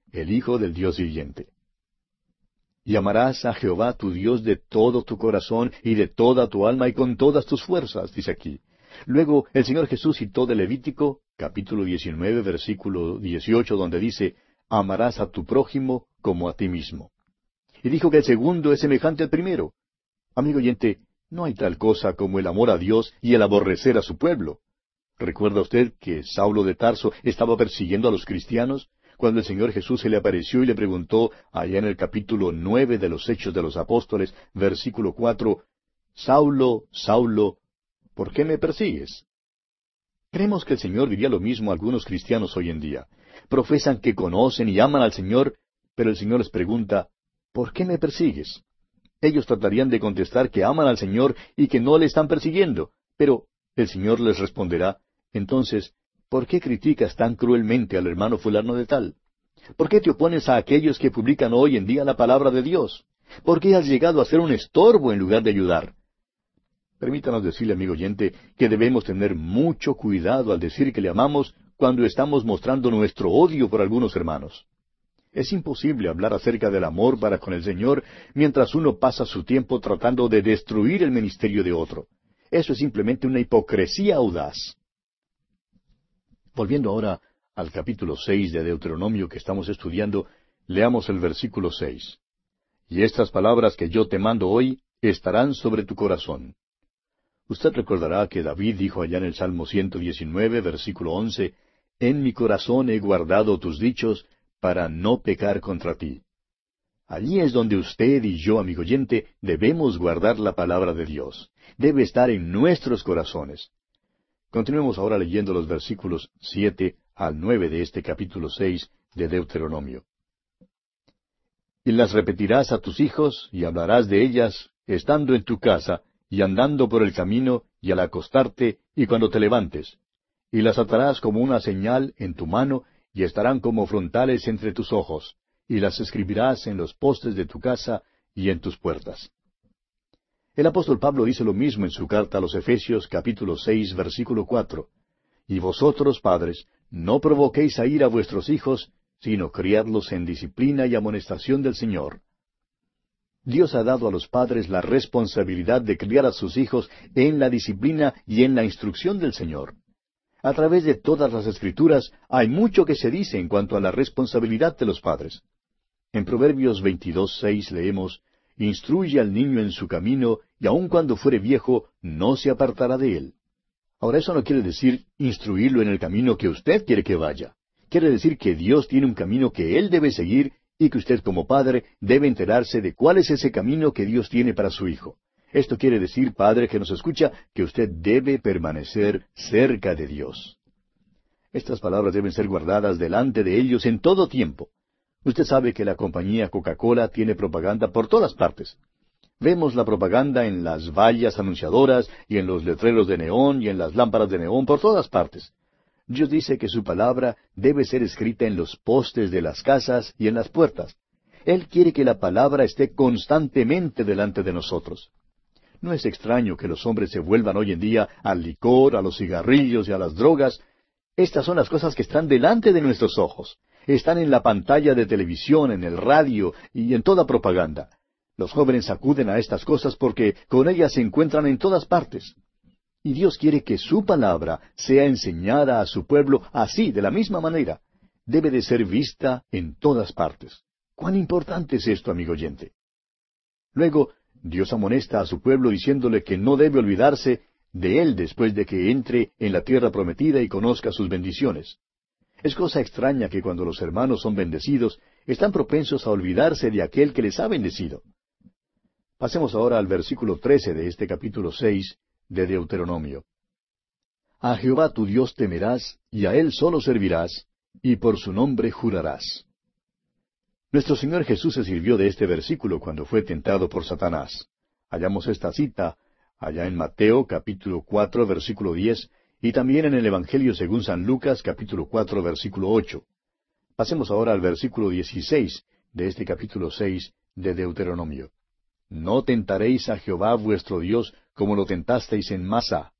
A: el Hijo del Dios viviente. Y amarás a Jehová tu Dios de todo tu corazón y de toda tu alma y con todas tus fuerzas, dice aquí. Luego el Señor Jesús citó de Levítico, capítulo 19, versículo 18, donde dice, amarás a tu prójimo como a ti mismo. Y dijo que el segundo es semejante al primero. Amigo oyente, no hay tal cosa como el amor a Dios y el aborrecer a su pueblo. ¿Recuerda usted que Saulo de Tarso estaba persiguiendo a los cristianos? Cuando el Señor Jesús se le apareció y le preguntó, allá en el capítulo 9 de los Hechos de los Apóstoles, versículo 4, Saulo, Saulo, ¿por qué me persigues? Creemos que el Señor diría lo mismo a algunos cristianos hoy en día. Profesan que conocen y aman al Señor, pero el Señor les pregunta, ¿por qué me persigues? Ellos tratarían de contestar que aman al Señor y que no le están persiguiendo, pero el Señor les responderá, entonces, ¿por qué criticas tan cruelmente al hermano fulano de tal? ¿Por qué te opones a aquellos que publican hoy en día la palabra de Dios? ¿Por qué has llegado a ser un estorbo en lugar de ayudar? Permítanos decirle, amigo oyente, que debemos tener mucho cuidado al decir que le amamos cuando estamos mostrando nuestro odio por algunos hermanos. Es imposible hablar acerca del amor para con el Señor mientras uno pasa su tiempo tratando de destruir el ministerio de otro. Eso es simplemente una hipocresía audaz. Volviendo ahora al capítulo 6 de Deuteronomio que estamos estudiando, leamos el versículo 6. Y estas palabras que yo te mando hoy estarán sobre tu corazón. Usted recordará que David dijo allá en el Salmo 119, versículo 11, en mi corazón he guardado tus dichos para no pecar contra ti. Allí es donde usted y yo, amigo oyente, debemos guardar la palabra de Dios. Debe estar en nuestros corazones. Continuemos ahora leyendo los versículos 7 al 9 de este capítulo 6 de Deuteronomio. Y las repetirás a tus hijos, y hablarás de ellas, estando en tu casa, y andando por el camino, y al acostarte, y cuando te levantes. Y las atarás como una señal en tu mano, y estarán como frontales entre tus ojos, y las escribirás en los postes de tu casa y en tus puertas. El apóstol Pablo dice lo mismo en su carta a los Efesios capítulo 6, versículo 4. Y vosotros, padres, no provoquéis a ira a vuestros hijos, sino criadlos en disciplina y amonestación del Señor. Dios ha dado a los padres la responsabilidad de criar a sus hijos en la disciplina y en la instrucción del Señor. A través de todas las Escrituras hay mucho que se dice en cuanto a la responsabilidad de los padres. En Proverbios 22:6 leemos, Instruye al niño en su camino, y aun cuando fuere viejo, no se apartará de él. Ahora, eso no quiere decir instruirlo en el camino que usted quiere que vaya. Quiere decir que Dios tiene un camino que Él debe seguir y que usted como padre debe enterarse de cuál es ese camino que Dios tiene para su hijo. Esto quiere decir, padre que nos escucha, que usted debe permanecer cerca de Dios. Estas palabras deben ser guardadas delante de ellos en todo tiempo. Usted sabe que la compañía Coca-Cola tiene propaganda por todas partes. Vemos la propaganda en las vallas anunciadoras y en los letreros de neón y en las lámparas de neón por todas partes. Dios dice que su palabra debe ser escrita en los postes de las casas y en las puertas. Él quiere que la palabra esté constantemente delante de nosotros. No es extraño que los hombres se vuelvan hoy en día al licor, a los cigarrillos y a las drogas. Estas son las cosas que están delante de nuestros ojos. Están en la pantalla de televisión, en el radio y en toda propaganda. Los jóvenes acuden a estas cosas porque con ellas se encuentran en todas partes. Y Dios quiere que su palabra sea enseñada a su pueblo así, de la misma manera. Debe de ser vista en todas partes. ¿Cuán importante es esto, amigo oyente? Luego, Dios amonesta a su pueblo diciéndole que no debe olvidarse de Él después de que entre en la tierra prometida y conozca sus bendiciones. Es cosa extraña que cuando los hermanos son bendecidos, están propensos a olvidarse de aquel que les ha bendecido. Pasemos ahora al versículo 13 de este capítulo 6 de Deuteronomio. A Jehová tu Dios temerás, y a Él solo servirás, y por su nombre jurarás. Nuestro Señor Jesús se sirvió de este versículo cuando fue tentado por Satanás. Hallamos esta cita allá en Mateo capítulo 4 versículo 10 y también en el Evangelio según San Lucas capítulo 4 versículo 8. Pasemos ahora al versículo 16 de este capítulo 6 de Deuteronomio. No tentaréis a Jehová vuestro Dios como lo tentasteis en Masa.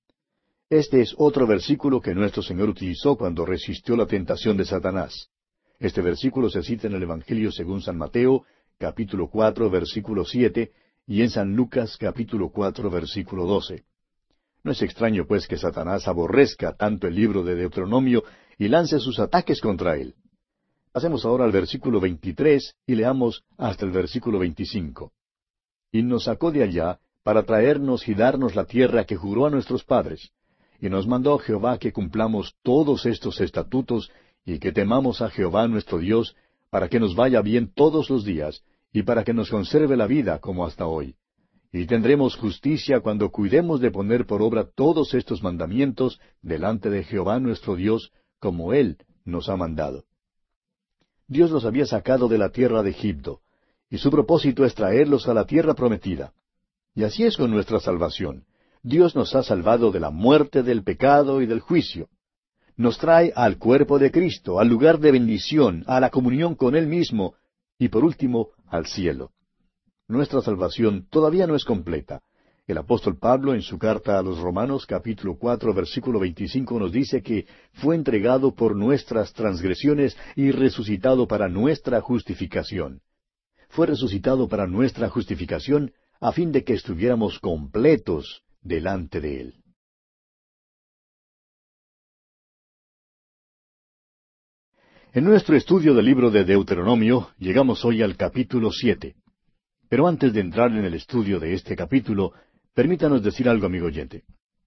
A: Este es otro versículo que nuestro Señor utilizó cuando resistió la tentación de Satanás. Este versículo se cita en el Evangelio según San Mateo, capítulo 4, versículo 7, y en San Lucas, capítulo 4, versículo 12. No es extraño, pues, que Satanás aborrezca tanto el libro de Deuteronomio y lance sus ataques contra él. Pasemos ahora al versículo 23 y leamos hasta el versículo 25. Y nos sacó de allá para traernos y darnos la tierra que juró a nuestros padres. Y nos mandó Jehová que cumplamos todos estos estatutos y que temamos a Jehová nuestro Dios, para que nos vaya bien todos los días, y para que nos conserve la vida como hasta hoy. Y tendremos justicia cuando cuidemos de poner por obra todos estos mandamientos delante de Jehová nuestro Dios, como Él nos ha mandado. Dios los había sacado de la tierra de Egipto, y su propósito es traerlos a la tierra prometida. Y así es con nuestra salvación. Dios nos ha salvado de la muerte, del pecado y del juicio. Nos trae al cuerpo de Cristo, al lugar de bendición, a la comunión con Él mismo, y por último, al cielo. Nuestra salvación todavía no es completa. El apóstol Pablo, en su carta a los Romanos, capítulo 4, versículo 25, nos dice que fue entregado por nuestras transgresiones y resucitado para nuestra justificación. Fue resucitado para nuestra justificación a fin de que estuviéramos completos delante de Él. En nuestro estudio del libro de Deuteronomio, llegamos hoy al capítulo 7. Pero antes de entrar en el estudio de este capítulo, permítanos decir algo, amigo oyente.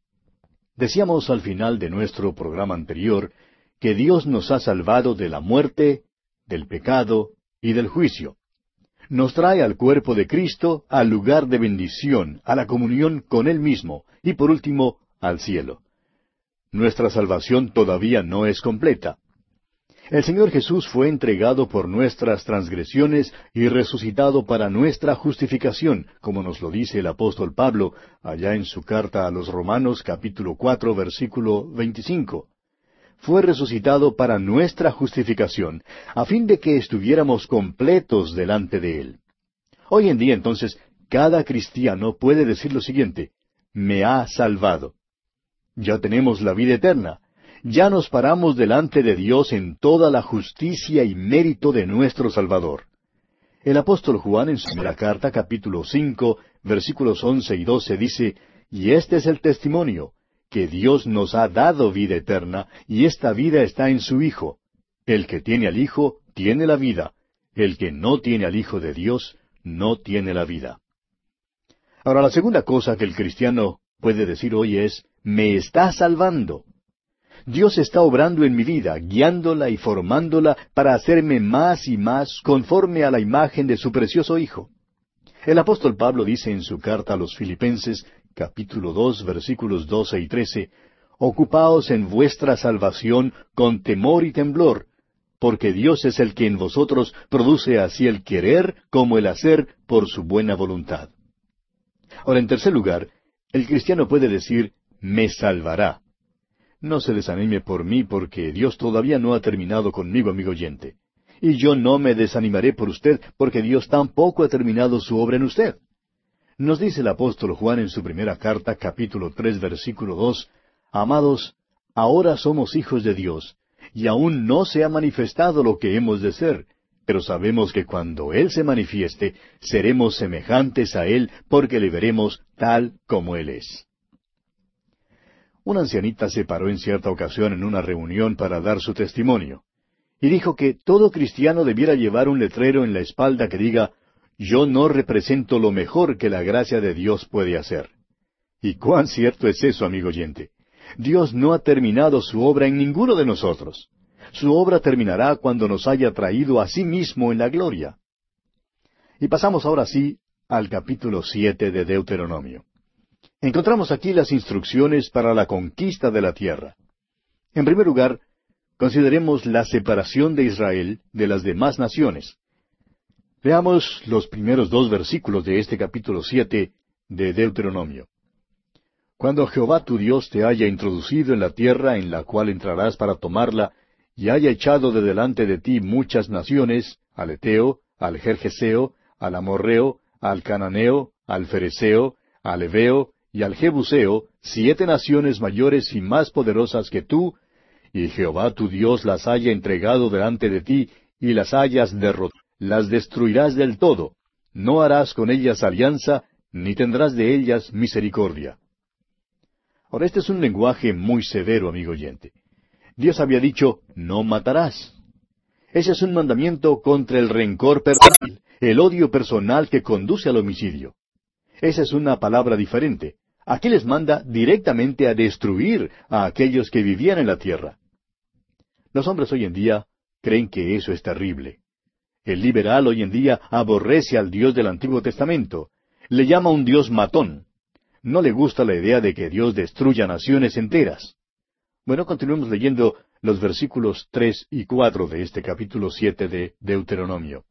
A: Decíamos al final de nuestro programa anterior que Dios nos ha salvado de la muerte, del pecado y del juicio. Nos trae al cuerpo de Cristo, al lugar de bendición, a la comunión con Él mismo, y por último, al cielo. Nuestra salvación todavía no es completa. El Señor Jesús fue entregado por nuestras transgresiones y resucitado para nuestra justificación, como nos lo dice el apóstol Pablo, allá en su carta a los Romanos, capítulo 4, versículo 25. Fue resucitado para nuestra justificación, a fin de que estuviéramos completos delante de Él. Hoy en día, entonces, cada cristiano puede decir lo siguiente: me ha salvado. Ya tenemos la vida eterna. Ya nos paramos delante de Dios en toda la justicia y mérito de nuestro Salvador. El apóstol Juan en su primera carta, capítulo 5, versículos 11 y 12, dice: y este es el testimonio, que Dios nos ha dado vida eterna, y esta vida está en su Hijo. El que tiene al Hijo, tiene la vida. El que no tiene al Hijo de Dios, no tiene la vida. Ahora, la segunda cosa que el cristiano puede decir hoy es: me está salvando. Dios está obrando en mi vida, guiándola y formándola para hacerme más y más conforme a la imagen de su precioso Hijo. El apóstol Pablo dice en su carta a los Filipenses, capítulo 2, versículos 12 y 13, ocupaos en vuestra salvación con temor y temblor, porque Dios es el que en vosotros produce así el querer como el hacer por su buena voluntad. Ahora, en tercer lugar, el cristiano puede decir: me salvará. No se desanime por mí, porque Dios todavía no ha terminado conmigo, amigo oyente. Y yo no me desanimaré por usted, porque Dios tampoco ha terminado su obra en usted. Nos dice el apóstol Juan en su primera carta, capítulo 3, versículo 2, amados, ahora somos hijos de Dios, y aún no se ha manifestado lo que hemos de ser, pero sabemos que cuando Él se manifieste, seremos semejantes a Él, porque le veremos tal como Él es. Una ancianita se paró en cierta ocasión en una reunión para dar su testimonio, y dijo que todo cristiano debiera llevar un letrero en la espalda que diga: yo no represento lo mejor que la gracia de Dios puede hacer. Y cuán cierto es eso, amigo oyente. Dios no ha terminado su obra en ninguno de nosotros. Su obra terminará cuando nos haya traído a sí mismo en la gloria. Y pasamos ahora sí al capítulo 7 de Deuteronomio. Encontramos aquí las instrucciones para la conquista de la tierra. En primer lugar, consideremos la separación de Israel de las demás naciones. Veamos los primeros 2 versículos de este capítulo 7 de Deuteronomio. Cuando Jehová tu Dios te haya introducido en la tierra en la cual entrarás para tomarla, y haya echado de delante de ti muchas naciones, al Eteo, al Gergeseo, al Amorreo, al Cananeo, al Fereseo, al Heveo y al Jebuseo, 7 naciones mayores y más poderosas que tú, y Jehová tu Dios las haya entregado delante de ti, y las hayas derrotado, las destruirás del todo. No harás con ellas alianza, ni tendrás de ellas misericordia. Ahora, este es un lenguaje muy severo, amigo oyente. Dios había dicho, no matarás. Ese es un mandamiento contra el rencor personal, el odio personal que conduce al homicidio. Esa es una palabra diferente. Aquí les manda directamente a destruir a aquellos que vivían en la tierra. Los hombres hoy en día creen que eso es terrible. El liberal hoy en día aborrece al Dios del Antiguo Testamento. Le llama un Dios matón. No le gusta la idea de que Dios destruya naciones enteras. Bueno, continuemos leyendo los versículos 3 y 4 de este capítulo 7 de Deuteronomio.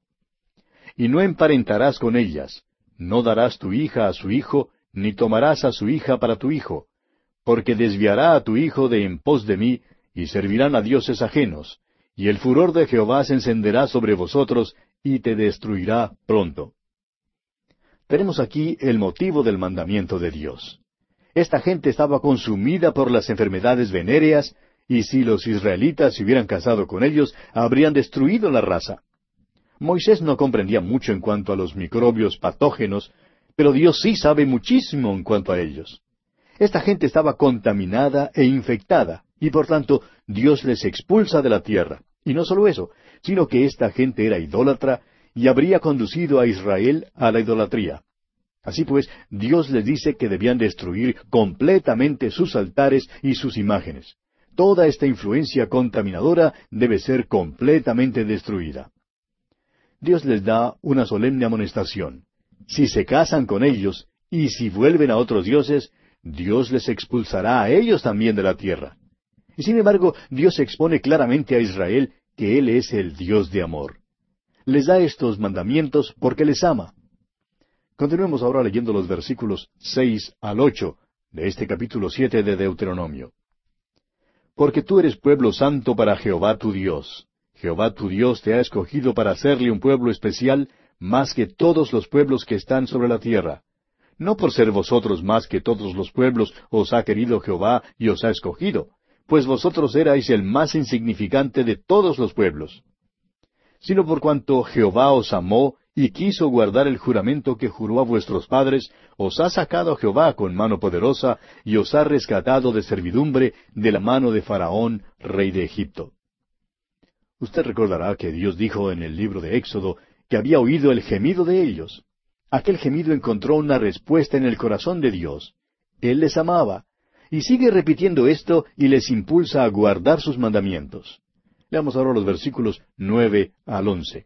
A: Y no emparentarás con ellas, no darás tu hija a su hijo, ni tomarás a su hija para tu hijo, porque desviará a tu hijo de en pos de mí, y servirán a dioses ajenos, y el furor de Jehová se encenderá sobre vosotros, y te destruirá pronto. Tenemos aquí el motivo del mandamiento de Dios. Esta gente estaba consumida por las enfermedades venéreas, y si los israelitas se hubieran casado con ellos, habrían destruido la raza. Moisés no comprendía mucho en cuanto a los microbios patógenos, pero Dios sí sabe muchísimo en cuanto a ellos. Esta gente estaba contaminada e infectada, y por tanto Dios les expulsa de la tierra. Y no solo eso, sino que esta gente era idólatra y habría conducido a Israel a la idolatría. Así pues, Dios les dice que debían destruir completamente sus altares y sus imágenes. Toda esta influencia contaminadora debe ser completamente destruida. Dios les da una solemne amonestación. Si se casan con ellos y si vuelven a otros dioses, Dios les expulsará a ellos también de la tierra. Y sin embargo, Dios expone claramente a Israel que Él es el Dios de amor. Les da estos mandamientos porque les ama. Continuemos ahora leyendo los versículos 6 al 8 de este capítulo 7 de Deuteronomio. Porque tú eres pueblo santo para Jehová tu Dios. Jehová tu Dios te ha escogido para hacerle un pueblo especial, más que todos los pueblos que están sobre la tierra. No por ser vosotros más que todos los pueblos os ha querido Jehová y os ha escogido, pues vosotros erais el más insignificante de todos los pueblos, sino por cuanto Jehová os amó y quiso guardar el juramento que juró a vuestros padres, os ha sacado Jehová con mano poderosa y os ha rescatado de servidumbre de la mano de Faraón, rey de Egipto. Usted recordará que Dios dijo en el libro de Éxodo que había oído el gemido de ellos. Aquel gemido encontró una respuesta en el corazón de Dios. Él les amaba, y sigue repitiendo esto y les impulsa a guardar sus mandamientos. Leamos ahora los versículos 9 al 11.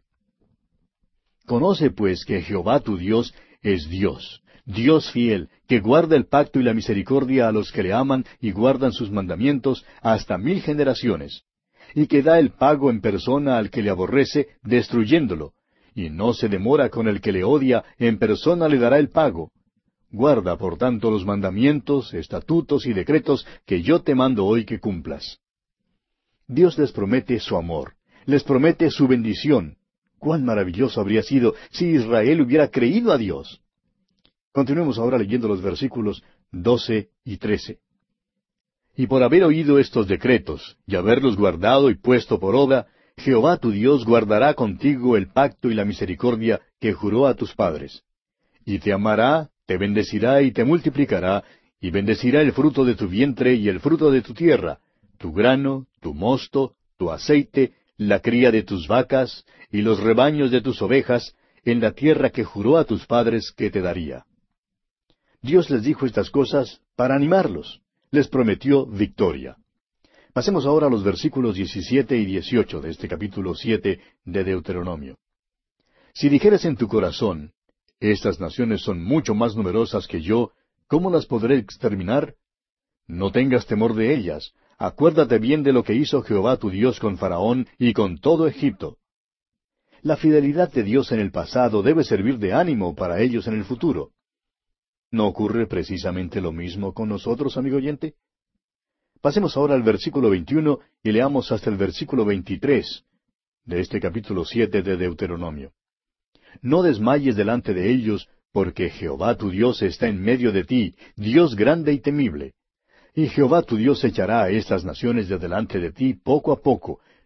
A: Conoce pues que Jehová tu Dios es Dios, Dios fiel, que guarda el pacto y la misericordia a los que le aman y guardan sus mandamientos hasta 1000 generaciones, y que da el pago en persona al que le aborrece, destruyéndolo, y no se demora con el que le odia, en persona le dará el pago. Guarda, por tanto, los mandamientos, estatutos y decretos que yo te mando hoy que cumplas. Dios les promete su amor, les promete su bendición. ¡Cuán maravilloso habría sido si Israel hubiera creído a Dios! Continuemos ahora leyendo los versículos 12 y 13. Y por haber oído estos decretos, y haberlos guardado y puesto por obra, Jehová tu Dios guardará contigo el pacto y la misericordia que juró a tus padres. Y te amará, te bendecirá y te multiplicará, y bendecirá el fruto de tu vientre y el fruto de tu tierra, tu grano, tu mosto, tu aceite, la cría de tus vacas, y los rebaños de tus ovejas, en la tierra que juró a tus padres que te daría. Dios les dijo estas cosas para animarlos. Les prometió victoria. Pasemos ahora a los versículos 17 y 18 de este capítulo 7 de Deuteronomio. Si dijeres en tu corazón, estas naciones son mucho más numerosas que yo, ¿cómo las podré exterminar? No tengas temor de ellas. Acuérdate bien de lo que hizo Jehová tu Dios con Faraón y con todo Egipto. La fidelidad de Dios en el pasado debe servir de ánimo para ellos en el futuro. ¿No ocurre precisamente lo mismo con nosotros, amigo oyente? Pasemos ahora al versículo 21 y leamos hasta el versículo 23 de este capítulo 7 de Deuteronomio. No desmayes delante de ellos, porque Jehová tu Dios está en medio de ti, Dios grande y temible. Y Jehová tu Dios echará a estas naciones de delante de ti poco a poco,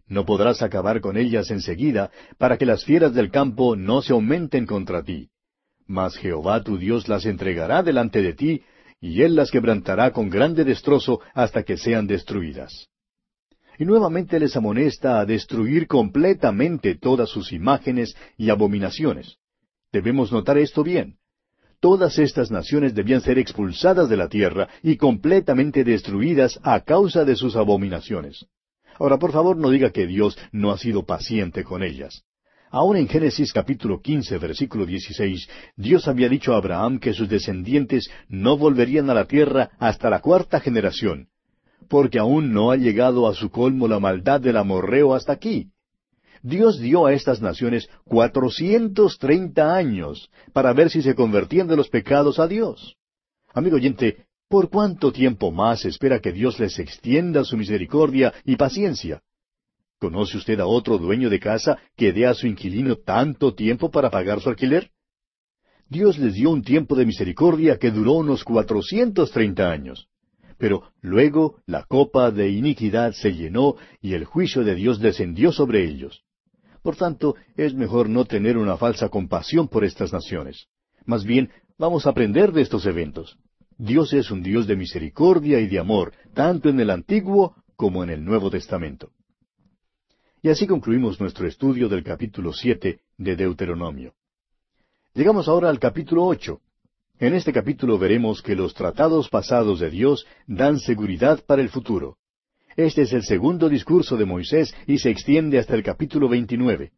A: No podrás acabar con ellas enseguida, para que las fieras del campo no se aumenten contra ti. Mas Jehová tu Dios las entregará delante de ti, y Él las quebrantará con grande destrozo hasta que sean destruidas. Y nuevamente les amonesta a destruir completamente todas sus imágenes y abominaciones. Debemos notar esto bien. Todas estas naciones debían ser expulsadas de la tierra y completamente destruidas a causa de sus abominaciones. Ahora, por favor, no diga que Dios no ha sido paciente con ellas. Ahora en Génesis capítulo 15, versículo 16, Dios había dicho a Abraham que sus descendientes no volverían a la tierra hasta la cuarta generación, porque aún no ha llegado a su colmo la maldad del amorreo hasta aquí. Dios dio a estas naciones 430 años para ver si se convertían de los pecados a Dios. Amigo oyente, ¿por cuánto tiempo más espera que Dios les extienda su misericordia y paciencia? ¿Conoce usted a otro dueño de casa que dé a su inquilino tanto tiempo para pagar su alquiler? Dios les dio un tiempo de misericordia que duró unos 430 años. Pero luego la copa de iniquidad se llenó y el juicio de Dios descendió sobre ellos. Por tanto, es mejor no tener una falsa compasión por estas naciones. Más bien, vamos a aprender de estos eventos. Dios es un Dios de misericordia y de amor, tanto en el Antiguo como en el Nuevo Testamento. Y así concluimos nuestro estudio del capítulo 7 de Deuteronomio. Llegamos ahora al capítulo 8. En este capítulo veremos que los tratados pasados de Dios dan seguridad para el futuro. Este es el segundo discurso de Moisés y se extiende hasta el capítulo 29.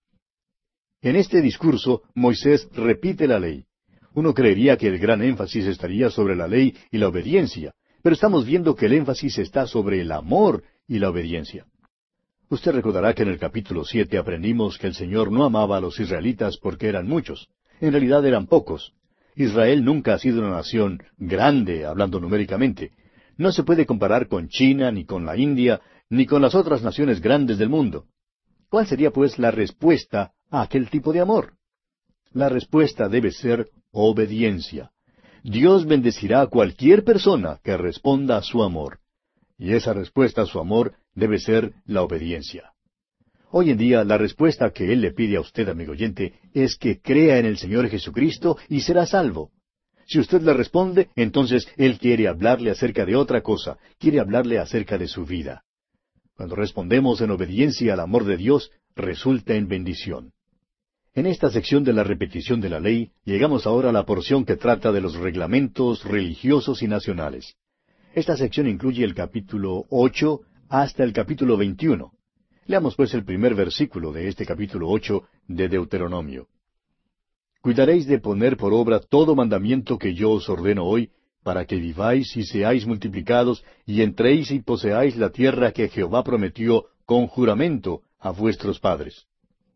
A: En este discurso, Moisés repite la ley. Uno creería que el gran énfasis estaría sobre la ley y la obediencia, pero estamos viendo que el énfasis está sobre el amor y la obediencia. Usted recordará que en el capítulo 7 aprendimos que el Señor no amaba a los israelitas porque eran muchos. En realidad eran pocos. Israel nunca ha sido una nación grande, hablando numéricamente. No se puede comparar con China, ni con la India, ni con las otras naciones grandes del mundo. ¿Cuál sería, pues, la respuesta a aquel tipo de amor? La respuesta debe ser obediencia. Dios bendecirá a cualquier persona que responda a su amor. Y esa respuesta a su amor debe ser la obediencia. Hoy en día, la respuesta que Él le pide a usted, amigo oyente, es que crea en el Señor Jesucristo y será salvo. Si usted le responde, entonces Él quiere hablarle acerca de otra cosa, quiere hablarle acerca de su vida. Cuando respondemos en obediencia al amor de Dios, resulta en bendición. En esta sección de la repetición de la ley, llegamos ahora a la porción que trata de los reglamentos religiosos y nacionales. Esta sección incluye el capítulo 8 hasta el capítulo 21. Leamos pues el primer versículo de este capítulo 8 de Deuteronomio. Cuidaréis de poner por obra todo mandamiento que yo os ordeno hoy, para que viváis y seáis multiplicados, y entréis y poseáis la tierra que Jehová prometió con juramento a vuestros padres.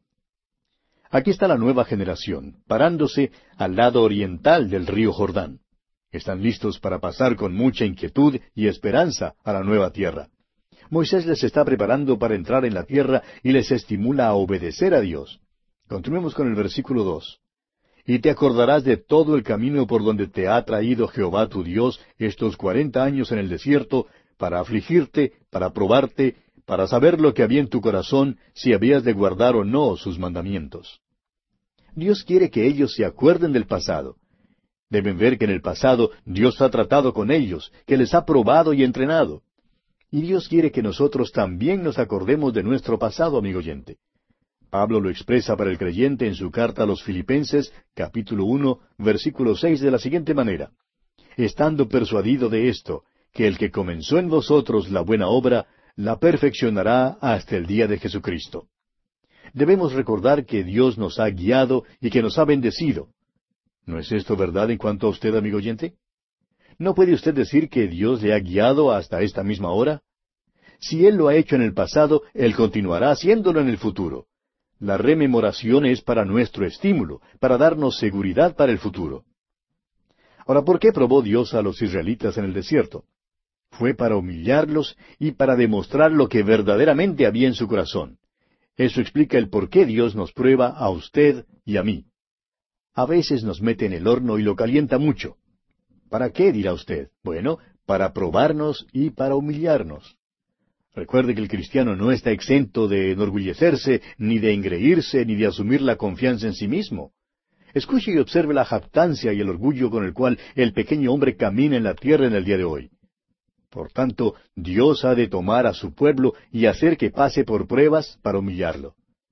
A: Aquí está la nueva generación, parándose al lado oriental del río Jordán. Están listos para pasar con mucha inquietud y esperanza a la nueva tierra. Moisés les está preparando para entrar en la tierra y les estimula a obedecer a Dios. Continuemos con el versículo 2. Y te acordarás de todo el camino por donde te ha traído Jehová tu Dios estos 40 años en el desierto, para afligirte, para probarte, para saber lo que había en tu corazón, si habías de guardar o no sus mandamientos. Dios quiere que ellos se acuerden del pasado. Deben ver que en el pasado Dios ha tratado con ellos, que les ha probado y entrenado. Y Dios quiere que nosotros también nos acordemos de nuestro pasado, amigo oyente. Pablo lo expresa para el creyente en su carta a los Filipenses, capítulo 1, versículo 6, de la siguiente manera. Estando persuadido de esto, que el que comenzó en vosotros la buena obra, la perfeccionará hasta el día de Jesucristo. Debemos recordar que Dios nos ha guiado y que nos ha bendecido. ¿No es esto verdad en cuanto a usted, amigo oyente? ¿No puede usted decir que Dios le ha guiado hasta esta misma hora? Si Él lo ha hecho en el pasado, Él continuará haciéndolo en el futuro. La rememoración es para nuestro estímulo, para darnos seguridad para el futuro. Ahora, ¿por qué probó Dios a los israelitas en el desierto? Fue para humillarlos y para demostrar lo que verdaderamente había en su corazón. Eso explica el por qué Dios nos prueba a usted y a mí. A veces nos mete en el horno y lo calienta mucho. ¿Para qué, dirá usted? Bueno, para probarnos y para humillarnos. Recuerde que el cristiano no está exento de enorgullecerse, ni de engreírse, ni de asumir la confianza en sí mismo. Escuche y observe la jactancia y el orgullo con el cual el pequeño hombre camina en la tierra en el día de hoy. Por tanto, Dios ha de tomar a su pueblo y hacer que pase por pruebas para humillarlo.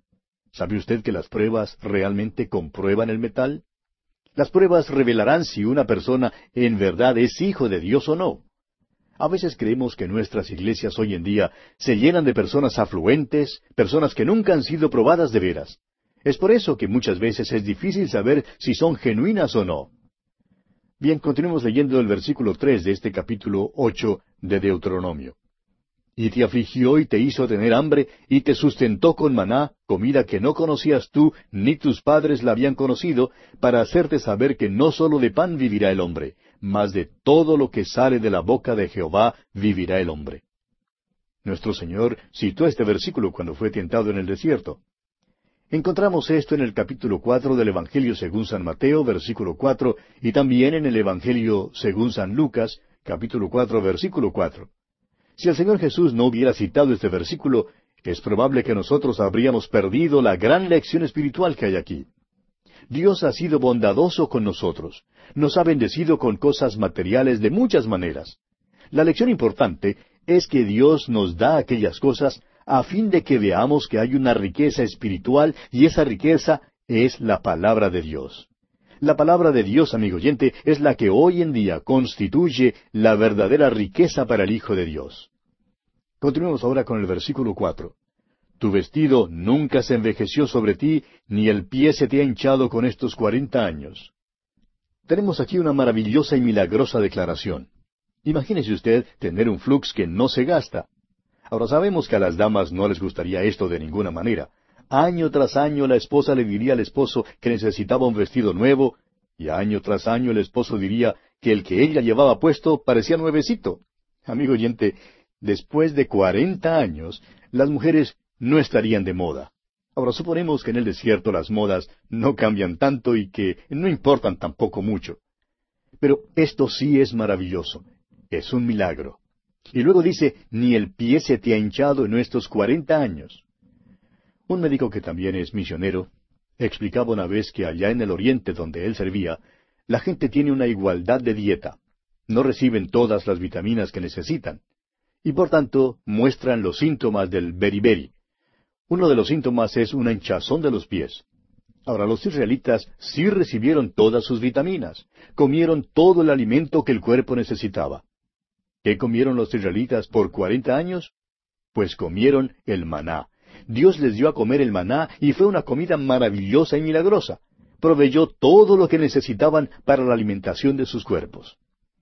A: ¿Sabe usted que las pruebas realmente comprueban el metal? Las pruebas revelarán si una persona en verdad es hijo de Dios o no. A veces creemos que nuestras iglesias hoy en día se llenan de personas afluentes, personas que nunca han sido probadas de veras. Es por eso que muchas veces es difícil saber si son genuinas o no. Bien, continuemos leyendo el versículo 3 de este capítulo 8 de Deuteronomio. Y te afligió y te hizo tener hambre, y te sustentó con maná, comida que no conocías tú, ni tus padres la habían conocido, para hacerte saber que no sólo de pan vivirá el hombre, mas de todo lo que sale de la boca de Jehová vivirá el hombre. Nuestro Señor citó este versículo cuando fue tentado en el desierto. Encontramos esto en el capítulo 4 del Evangelio según San Mateo, versículo 4, y también en el Evangelio según San Lucas, capítulo 4, versículo 4. Si el Señor Jesús no hubiera citado este versículo, es probable que nosotros habríamos perdido la gran lección espiritual que hay aquí. Dios ha sido bondadoso con nosotros. Nos ha bendecido con cosas materiales de muchas maneras. La lección importante es que Dios nos da aquellas cosas a fin de que veamos que hay una riqueza espiritual y esa riqueza es la palabra de Dios. La palabra de Dios, amigo oyente, es la que hoy en día constituye la verdadera riqueza para el Hijo de Dios. Continuemos ahora con el versículo 4. Tu vestido nunca se envejeció sobre ti, ni el pie se te ha hinchado con estos 40 años. Tenemos aquí una maravillosa y milagrosa declaración. Imagínese usted tener un flux que no se gasta. Ahora sabemos que a las damas no les gustaría esto de ninguna manera. Año tras año la esposa le diría al esposo que necesitaba un vestido nuevo, y año tras año el esposo diría que el que ella llevaba puesto parecía nuevecito. Amigo oyente, después de 40 años, las mujeres no estarían de moda. Ahora suponemos que en el desierto las modas no cambian tanto y que no importan tampoco mucho. Pero esto sí es maravilloso. Es un milagro. Y luego dice, ni el pie se te ha hinchado en estos 40 años. Un médico que también es misionero explicaba una vez que allá en el oriente donde él servía, la gente tiene una igualdad de dieta. No reciben todas las vitaminas que necesitan. Y por tanto muestran los síntomas del beriberi. Uno de los síntomas es una hinchazón de los pies. Ahora, los israelitas sí recibieron todas sus vitaminas. Comieron todo el alimento que el cuerpo necesitaba. ¿Qué comieron los israelitas por 40 años? Pues comieron el maná. Dios les dio a comer el maná y fue una comida maravillosa y milagrosa. Proveyó todo lo que necesitaban para la alimentación de sus cuerpos.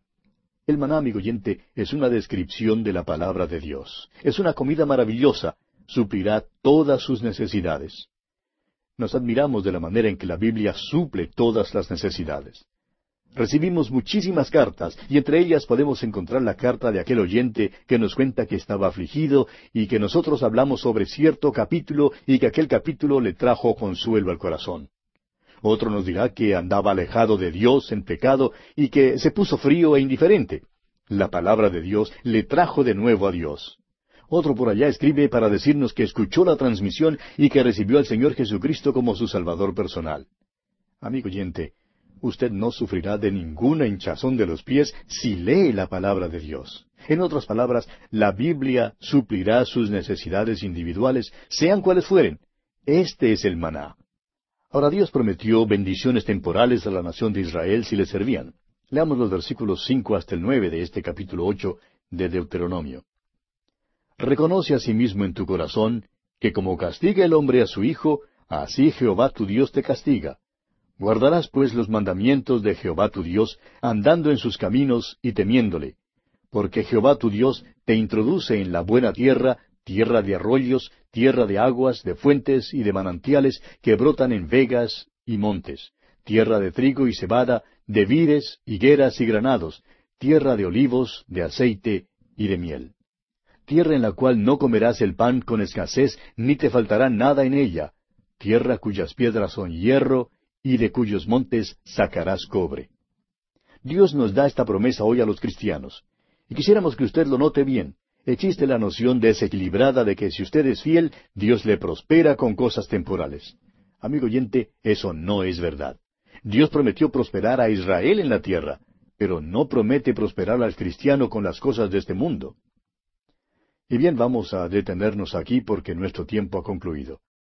A: El maná, amigo oyente, es una descripción de la palabra de Dios. Es una comida maravillosa. Suplirá todas sus necesidades. Nos admiramos de la manera en que la Biblia suple todas las necesidades. Recibimos muchísimas cartas, y entre ellas podemos encontrar la carta de aquel oyente que nos cuenta que estaba afligido y que nosotros hablamos sobre cierto capítulo y que aquel capítulo le trajo consuelo al corazón. Otro nos dirá que andaba alejado de Dios en pecado y que se puso frío e indiferente. La palabra de Dios le trajo de nuevo a Dios. Otro por allá escribe para decirnos que escuchó la transmisión y que recibió al Señor Jesucristo como su Salvador personal. Amigo oyente, usted no sufrirá de ninguna hinchazón de los pies si lee la palabra de Dios. En otras palabras, la Biblia suplirá sus necesidades individuales, sean cuales fueren. Este es el maná. Ahora Dios prometió bendiciones temporales a la nación de Israel si le servían. Leamos los versículos 5 hasta el 9 de este capítulo 8 de Deuteronomio. Reconoce asimismo en tu corazón que como castiga el hombre a su hijo, así Jehová tu Dios te castiga. Guardarás pues los mandamientos de Jehová tu Dios, andando en sus caminos y temiéndole. Porque Jehová tu Dios te introduce en la buena tierra, tierra de arroyos, tierra de aguas, de fuentes y de manantiales que brotan en vegas y montes, tierra de trigo y cebada, de vides, higueras y granados, tierra de olivos, de aceite y de miel. Tierra en la cual no comerás el pan con escasez, ni te faltará nada en ella, tierra cuyas piedras son hierro, y de cuyos montes sacarás cobre. Dios nos da esta promesa hoy a los cristianos, y quisiéramos que usted lo note bien. existe la noción desequilibrada de que si usted es fiel, Dios le prospera con cosas temporales. Amigo oyente, eso no es verdad. Dios prometió prosperar a Israel en la tierra, pero no promete prosperar al cristiano con las cosas de este mundo. Y bien, vamos a detenernos aquí porque nuestro tiempo ha concluido.